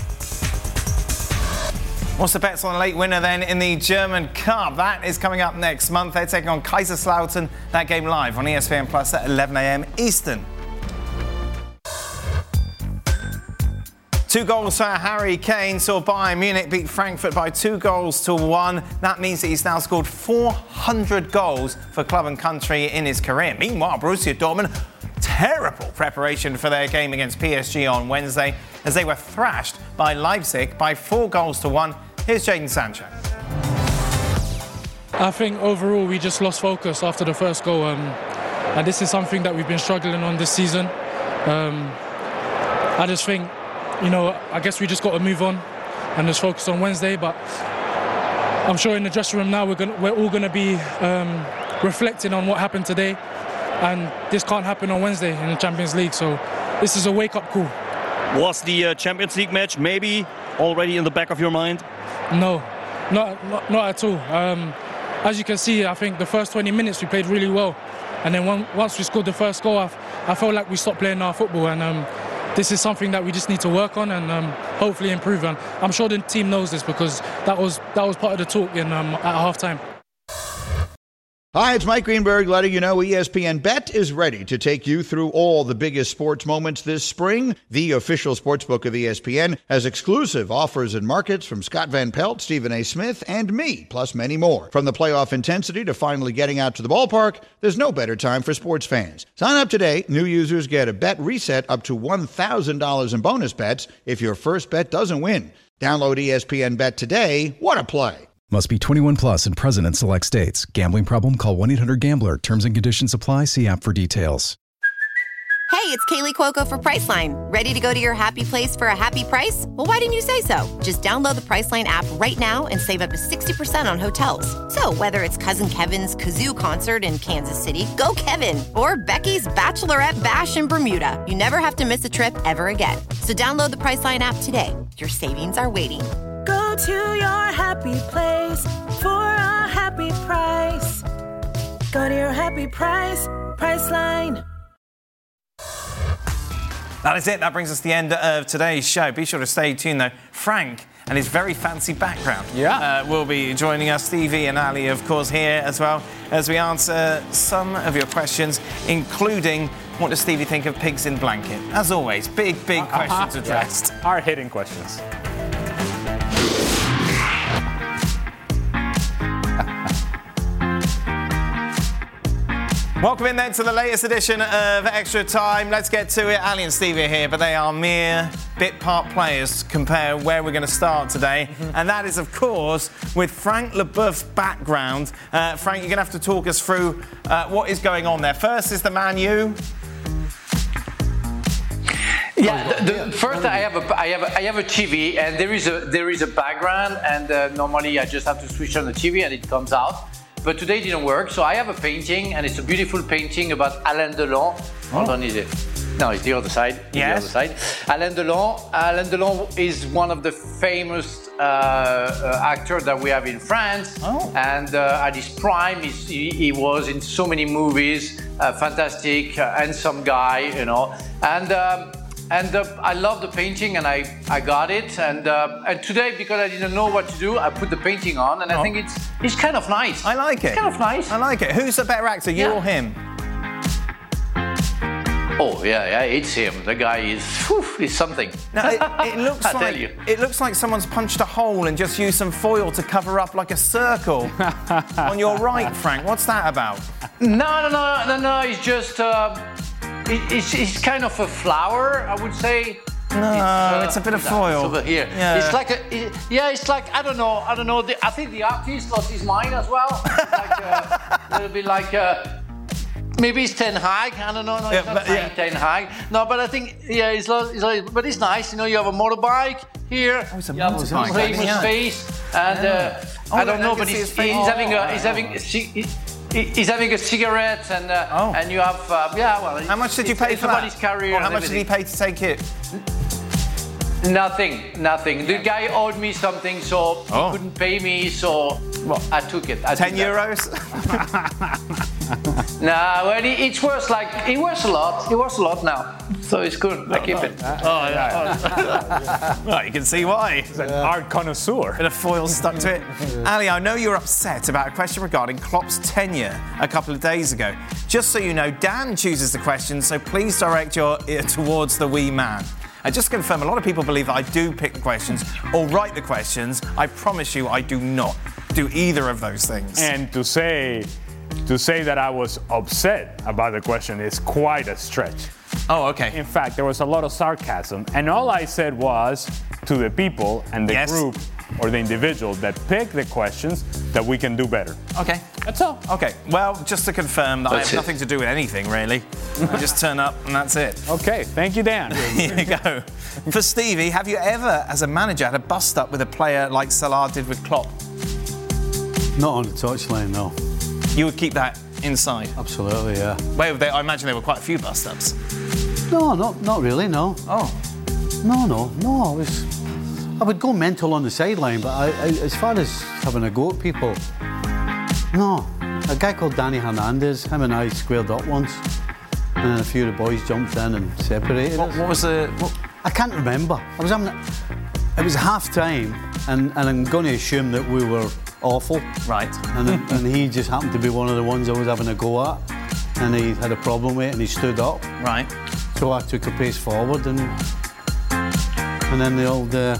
What's the bets on a late winner then in the German Cup? That is coming up next month. They're taking on Kaiserslautern. That game live on E S P N Plus at eleven a.m. Eastern. Two goals for Harry Kane saw Bayern Munich beat Frankfurt by two goals to one. That means that he's now scored four hundred goals for club and country in his career. Meanwhile, Borussia Dortmund terrible preparation for their game against P S G on Wednesday as they were thrashed by Leipzig by four goals to one. Here's Jadon Sancho. I think overall we just lost focus after the first goal, um, and this is something that we've been struggling on this season. Um, I just think, you know, I guess we just got to move on and just focus on Wednesday, but I'm sure in the dressing room now we're, gonna, we're all going to be um, reflecting on what happened today, and this can't happen on Wednesday in the Champions League, so this is a wake-up call. Was the uh, Champions League match maybe already in the back of your mind? No, not, not, not at all. Um, As you can see, I think the first twenty minutes we played really well, and then one, once we scored the first goal, I, I felt like we stopped playing our football, and um, this is something that we just need to work on and um, hopefully improve on. I'm sure the team knows this because that was that was part of the talk in um, at halftime. Hi, it's Mike Greenberg letting you know E S P N Bet is ready to take you through all the biggest sports moments this spring. The official sportsbook of E S P N has exclusive offers and markets from Scott Van Pelt, Stephen A. Smith, and me, plus many more. From the playoff intensity to finally getting out to the ballpark, there's no better time for sports fans. Sign up today. New users get a bet reset up to one thousand dollars in bonus bets if your first bet doesn't win. Download E S P N Bet today. What a play. Must be twenty-one plus and present in select states. Gambling problem? Call one eight hundred gambler. Terms and conditions apply. See app for details. Hey, it's Kaylee Cuoco for Priceline. Ready to go to your happy place for a happy price? Well, why didn't you say so? Just download the Priceline app right now and save up to sixty percent on hotels. So whether it's Cousin Kevin's Kazoo Concert in Kansas City, go Kevin, or Becky's Bachelorette Bash in Bermuda, you never have to miss a trip ever again. So download the Priceline app today. Your savings are waiting. Go to your happy place for a happy price. Go to your happy price, Priceline. That is it. That brings us to the end of today's show. Be sure to stay tuned, though. Frank and his very fancy background yeah. uh, will be joining us. Stevie and Ali, of course, here as well as we answer some of your questions, including what does Stevie think of pigs in blanket? As always, big, big uh-huh. questions addressed. Yeah. Our hitting questions. Welcome in then to the latest edition of Extra Time. Let's get to it. Ali and Stevie are here, but they are mere bit part players to compare where we're going to start today. Mm-hmm. And that is, of course, with Frank Leboeuf's background. Uh, Frank, you're going to have to talk us through uh, what is going on there. First is the Man U. Yeah, the, the, first I have a I have a, I have a T V, and there is a there is a background, and uh, normally I just have to switch on the T V and it comes out. But today it didn't work, so I have a painting, and it's a beautiful painting about Alain Delon. Oh. Hold on, is it? No, it's the other side. It's yes. the other side. Alain Delon. Alain Delon is one of the famous uh, uh, actors that we have in France. Oh. And uh, at his prime, he, he was in so many movies. Uh, fantastic, uh, handsome guy, you know. And um, and uh, I love the painting, and I, I got it. And uh, and today, because I didn't know what to do, I put the painting on, and oh. I think it's it's kind of nice. I like it. It's kind of nice. I like it. Who's the better actor, you yeah. or him? Oh yeah, yeah, it's him. The guy is, whew, is something. Now, it, it looks I like tell you. it looks like someone's punched a hole and just used some foil to cover up like a circle on your right, Frank. What's that about? No, no, no, no, no. It's just. Uh, It, it's, it's kind of a flower, I would say. No, it's, uh, it's a bit of foil. It's over here. Yeah. It's like a, it, yeah, it's like I don't know, I don't know. The, I think the artist lost his mind as well. It's like a, a little bit like a, maybe it's Ten Hag. I don't know. No, yeah, it's not but, yeah. Ten Hag. No, but I think yeah, it's, it's, it's but it's nice. You know, you have a motorbike here. Oh, it's a you have motorbike. a famous yeah. face, and yeah. uh, oh, I don't yeah, know, I but he's, he's he's having a, he's having. A, he, He's having a cigarette, and uh, oh. and you have uh, yeah. Well, how much did you pay for that? His career or how much did he pay to take it? Nothing, nothing. The guy owed me something, so he oh. couldn't pay me, so well, I took it. I Ten took euros? Nah, well, it, it's worth like it worth a lot. It worth a lot now, so it's good. I keep it. Oh yeah. Well, you can see why. He's an yeah. art connoisseur. Bit of foil stuck to it. Ali, I know you're upset about a question regarding Klopp's tenure a couple of days ago. Just so you know, Dan chooses the question, so please direct your ear towards the wee man. And just to confirm, a lot of people believe that I do pick the questions or write the questions. I promise you I do not do either of those things. And to say to say that I was upset about the question is quite a stretch. Oh, okay. In fact, there was a lot of sarcasm, and all I said was to the people and the Yes. group or the individual that pick the questions that we can do better. Okay. That's all. Okay. Well, just to confirm that That's I have it. nothing to do with anything, really. I just turn up and that's it. Okay. Thank you, Dan. Here you go. For Stevie, have you ever, as a manager, had a bust-up with a player like Salah did with Klopp? Not on the touchline, no. You would keep that inside? Absolutely, yeah. Well, they, I imagine there were quite a few bust-ups. No, not not really, no. Oh. No, no, no. I was, I would go mental on the sideline, but I, I, as far as having a go at people, no. A guy called Danny Hernandez, him and I squared up once, and then a few of the boys jumped in and separated What, us. what was the... What? I can't remember. I was having... It was half time, and, and I'm going to assume that we were awful. Right. And, and he just happened to be one of the ones I was having a go at, and he had a problem with it, and he stood up. Right. So I took a pace forward, and and then they all uh,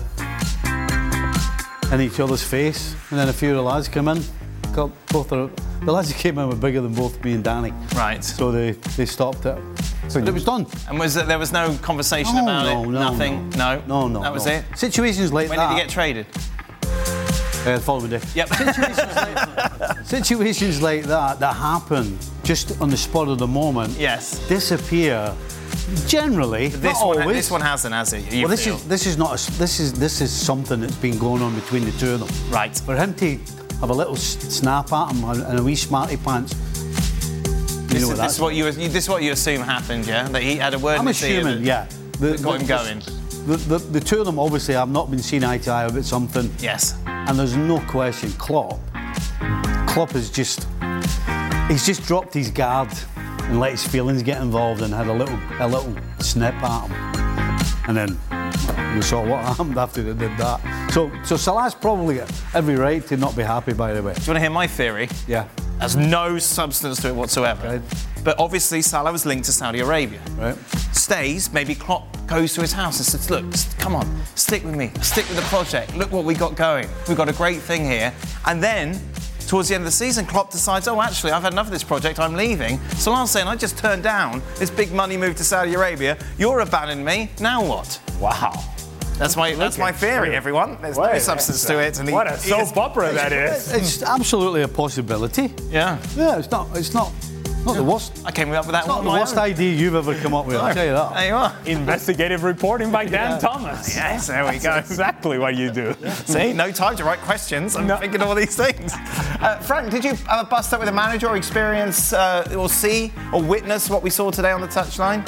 in each other's face, and then a few of the lads came in. Got both the, the lads that came in were bigger than both me and Danny. Right. So they, they stopped it. So it was done. And was there, there was no conversation No, about no, it? no, Nothing? no. No, no, That was no. it? Situations like When that. did he get traded? Uh, the following day. Yep. Situations, like, situations like that that happen just on the spot of the moment. Yes. Disappear. Generally, But this not one, always. this one hasn't, has it? You well, this feel? is this is not a, this is this is something that's been going on between the two of them. Right. For him to have a little s- snap at him and a wee smarty pants. You This, know is, what this is what you this is what you assume happened, yeah? That he had a word I'm in his ear assuming, that- yeah. The, that got him going. The, the, the two of them obviously have not been seen eye to eye about something. Yes. And there's no question, Klopp. Klopp has just he's just dropped his guard and let his feelings get involved and had a little a little snip at him. And then we saw what happened after they did that. So so Salah's probably got every right to not be happy, by the way. Do you want to hear my theory? Yeah. There's no substance to it whatsoever. Right. But obviously Salah was linked to Saudi Arabia. Right. Stays, maybe Klopp goes to his house and says, look, s- come on, stick with me, stick with the project, look what we got going. We've got a great thing here. And then, towards the end of the season, Klopp decides, oh, actually, I've had enough of this project, I'm leaving. Salah's saying, I just turned down this big money move to Saudi Arabia, you're abandoning me, now what? Wow. That's my that's my theory, everyone. There's no Wait, substance to it. And he- what a he soap is- opera that is. It's absolutely a possibility. Yeah. Yeah, it's not it's not not the worst. I came up with that It's one not on the my worst own. idea you've ever come up with. I'll tell you that. There you are. Investigative reporting by Dan Yeah. Thomas. Yes, there we go. That's exactly what you do. See, no time to write questions. I'm No. thinking all these things. Uh, Frank, did you uh, bust up with a manager or experience uh, or see or witness what we saw today on the touchline?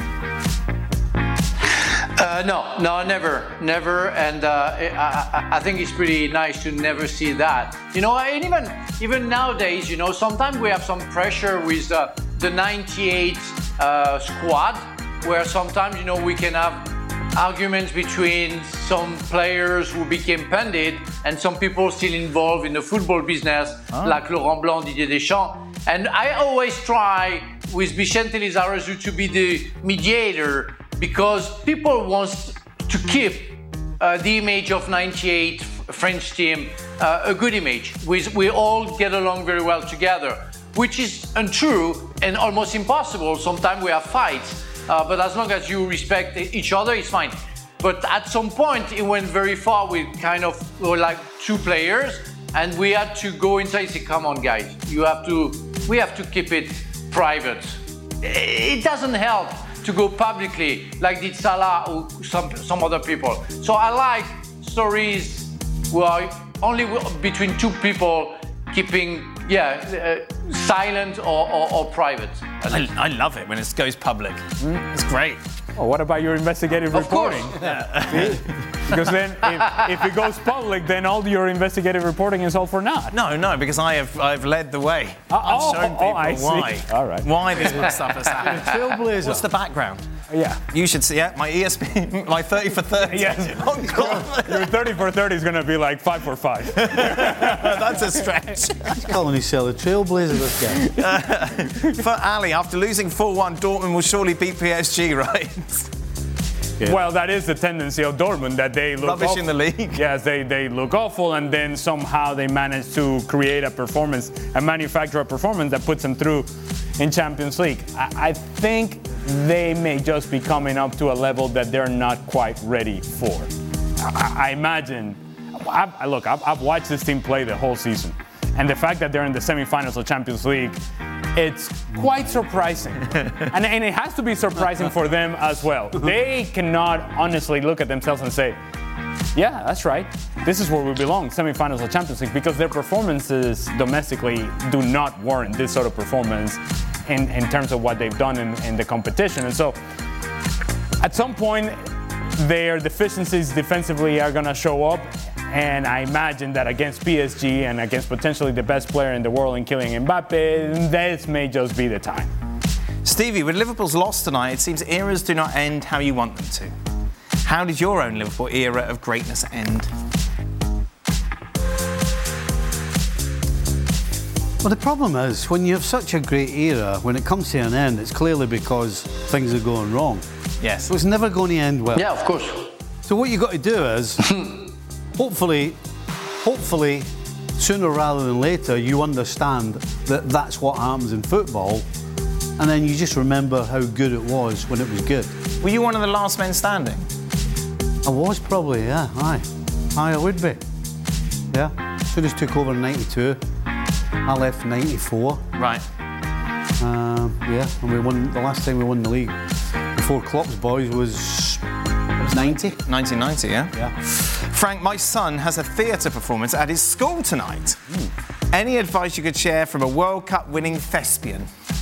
Uh, no, no, never, never, and uh, I, I, I think it's pretty nice to never see that. You know, and even even nowadays, you know, sometimes we have some pressure with uh, the ninety-eight uh, squad, where sometimes, you know, we can have arguments between some players who became pundit and some people still involved in the football business, Ah. like Laurent Blanc, Didier Deschamps. And I always try with Vicente Lizarazu to be the mediator, because people want to keep uh, the image of ninety-eight French team uh, a good image. We, we all get along very well together, which is untrue and almost impossible. Sometimes we have fights, uh, but as long as you respect each other, it's fine. But at some point, it went very far with kind of we were like two players, and we had to go inside and say, come on, guys, you have to, we have to keep it private. It doesn't help to go publicly like did Salah or some, some other people. So I like stories where only between two people keeping, yeah, uh, silent or, or, or private. I, I love it when it goes public. It's great. Well, what about your investigative Of reporting? course. Because then, if, if it goes public, then all your investigative reporting is all for naught. No, no, because I have I've led the way. Uh, I've oh, shown oh, people I see. why. All right. Why this stuff has happened. Trailblazer. What's the background? Yeah. You should see it. My E S P N, my thirty for thirty. Yes. Oh, God. Your thirty for thirty is going to be like five for five. That's a stretch. He's calling himself a trailblazer, this guy. Uh, for Ali, after losing four one, Dortmund will surely beat P S G, right? Yeah. Well, that is the tendency of Dortmund, that they look rubbish awful. in the league. Yes, they, they look awful, and then somehow they manage to create a performance, a manufacture a performance that puts them through in Champions League. I, I think they may just be coming up to a level that they're not quite ready for. I, I imagine. I, I, look, I've, I've watched this team play the whole season, and the fact that they're in the semifinals of Champions League, it's quite surprising. and, and it has to be surprising for them as well. They cannot honestly look at themselves and say, yeah, that's right. This is where we belong, semifinals of Champions League, because their performances domestically do not warrant this sort of performance in, in terms of what they've done in, in the competition. And so at some point, their deficiencies defensively are going to show up. And I imagine that against P S G and against potentially the best player in the world in Kylian Mbappe, this may just be the time. Stevie, with Liverpool's loss tonight, it seems eras do not end how you want them to. How did your own Liverpool era of greatness end? Well, the problem is, when you have such a great era, when it comes to an end, it's clearly because things are going wrong. Yes. So it's never going to end well. Yeah, of course. So what you've got to do is, hopefully, hopefully, sooner rather than later, you understand that that's what happens in football, and then you just remember how good it was when it was good. Were you one of the last men standing? I was probably, yeah, aye. Aye, I would be. Yeah. Soon took over in ninety-two. I left in ninety-four. Right. Um, yeah, and we won, the last time we won the league before Klopp's boys was ninety. nineteen ninety, yeah? Yeah. Frank, my son has a theatre performance at his school tonight. Mm. Any advice you could share from a World Cup winning thespian?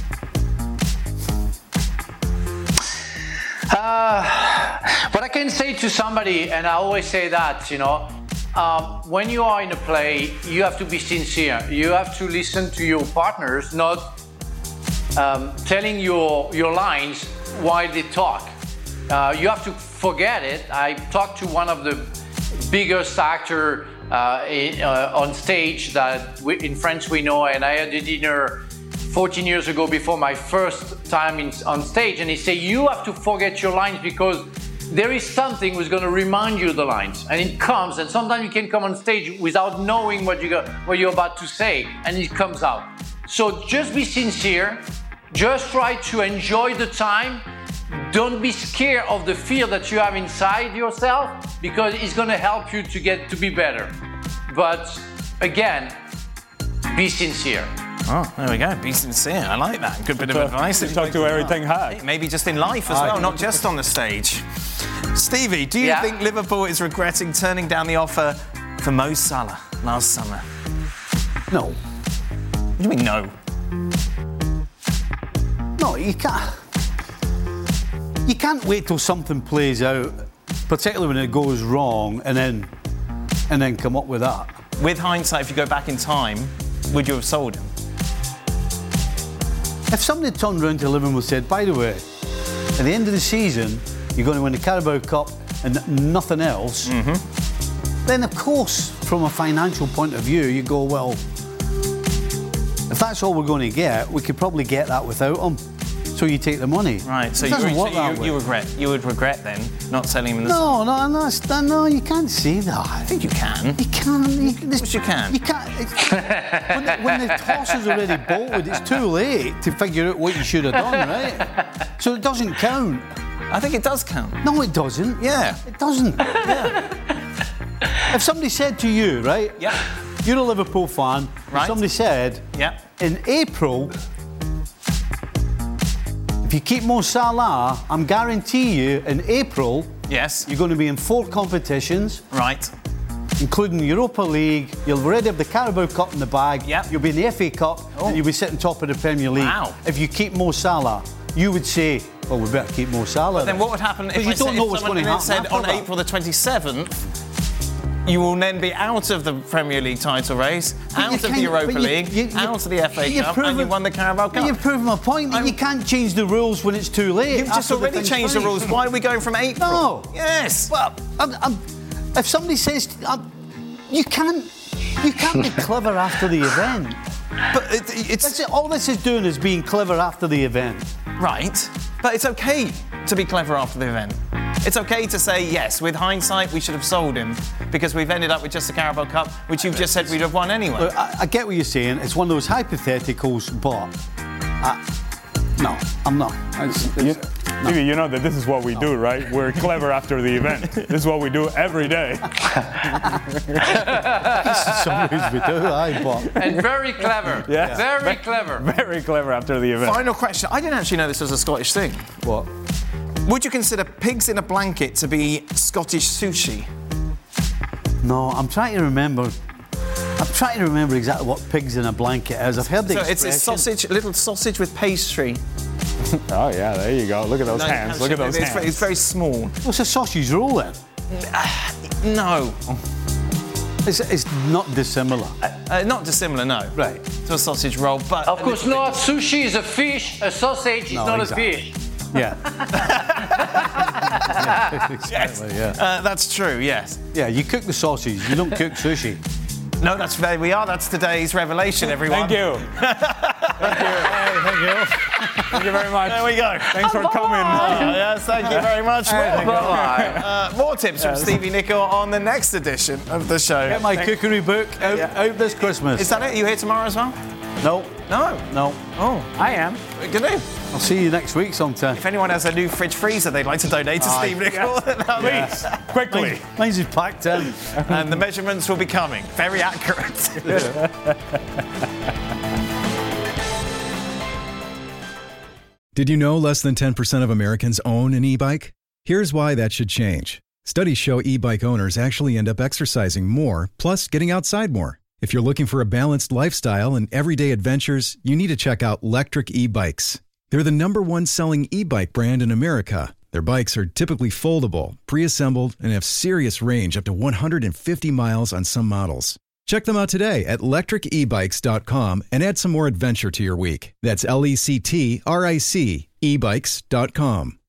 Uh, what I can say to somebody, and I always say that, you know, um, when you are in a play, you have to be sincere. You have to listen to your partners, not um, telling your, your lines while they talk. Uh, you have to forget it. I talked to one of the biggest actor uh, in, uh, on stage that we, in France we know, and I had a dinner fourteen years ago before my first time in, on stage, and he said, you have to forget your lines because there is something who's going to remind you the lines, and it comes, and sometimes you can come on stage without knowing what, you got, what you're about to say, and it comes out. So just be sincere, just try to enjoy the time. Don't be scared of the fear that you have inside yourself, because it's going to help you to get to be better. But again, be sincere. Oh, there we go. Be sincere. I like that. Good bit of advice. To talk to Harry Ten Hag. Maybe just in life as well, not just on the stage. Stevie, do you yeah. think Liverpool is regretting turning down the offer for Mo Salah last summer? No. What do you mean no? No, you can't. You can't wait till something plays out, particularly when it goes wrong, and then and then come up with that. With hindsight, if you go back in time, would you have sold him? If somebody turned around to Liverpool and said, by the way, at the end of the season, you're going to win the Carabao Cup and nothing else, mm-hmm. then of course, from a financial point of view, you go, well, if that's all we're going to get, we could probably get that without him. So you take the money. Right, so, it doesn't you, work so that you, way. you regret you would regret then not selling him in the No, no, no, no, no, you can't say that. I think you can. You can't. You, of course you can. You can't. It's, when, the, when the toss is already bolted, it's too late to figure out what you should have done, right? So it doesn't count. I think it does count. No, it doesn't. Yeah. It doesn't. Yeah. If somebody said to you, right? Yeah. You're a Liverpool fan. Right. Somebody said, yeah. In April, if you keep Mo Salah, I'm guarantee you, in April, yes, you're going to be in four competitions. Right. Including the Europa League. You'll already have the Carabao Cup in the bag. Yep. You'll be in the F A Cup, oh. and you'll be sitting top of the Premier League. Wow. If you keep Mo Salah, you would say, well, we better keep Mo Salah. But then what would happen if, you I don't said, know if what's someone going to happen said on that. April the twenty-seventh, you will then be out of the Premier League title race, out of the Europa you, League, you, you, out of the F A Cup, proven, and you won the Carabao Cup. You've proven my point that I'm, you can't change the rules when it's too late. You've just already changed the rules. Why are we going from April? No. Yes. Well, I'm, I'm, if somebody says, I'm, you can't, you can't be clever after the event. But it, it's it. All this is doing is being clever after the event. Right. But it's okay to be clever after the event. It's okay to say, yes, with hindsight, we should have sold him because we've ended up with just the Carabao Cup, which you've just said we'd have won anyway. Look, I, I get what you're saying. It's one of those hypotheticals, but I, no, I'm not. It's, it's, you, no. you know that this is what we no. do, right? We're clever after the event. This is what we do every day. Some ways we do, aye, but... And very clever. Yeah. Very clever. Very clever after the event. Final question. I didn't actually know this was a Scottish thing. What? Would you consider pigs in a blanket to be Scottish sushi? No, I'm trying to remember. I'm trying to remember exactly what pigs in a blanket is. I've heard the So expression. it's a sausage, a little sausage with pastry. Oh yeah, there you go. Look at those No, hands. Look at those it's hands. Very, it's very small. What's a sausage roll then? Uh, no. It's, it's not dissimilar. Uh, uh, not dissimilar, no. Right. To a sausage roll, but... Of course not. Sushi is a fish. A sausage is No, not exactly. a fish. Yeah. yeah, exactly, yeah. Uh, that's true, yes. Yeah, you cook the sausage, you don't cook sushi. No, that's there we are. That's today's revelation, everyone. Thank you. Thank you. Hey, thank you. Thank you very much. There we go. Thanks for coming. Oh, yes, thank you very much. Hey, more, uh, more tips from yes. Stevie Nicol on the next edition of the show. Get my Thank- cookery book out, Yeah. out this Christmas. Is that it? Are you here tomorrow as well? No. No. No. Oh, I am. good news. I'll see you next week sometime. If anyone has a new fridge freezer they'd like to donate to Aye. Steve Nicol, Please, quickly. Mine, mine's is packed in. and the measurements will be coming. Very accurate. Did you know less than ten percent of Americans own an e-bike? Here's why that should change. Studies show e-bike owners actually end up exercising more, plus getting outside more. If you're looking for a balanced lifestyle and everyday adventures, you need to check out Lectric e-bikes. They're the number one selling e-bike brand in America. Their bikes are typically foldable, pre-assembled, and have serious range up to one hundred fifty miles on some models. Check them out today at lectric e bikes dot com and add some more adventure to your week. That's L E C T R I C e bikes dot com.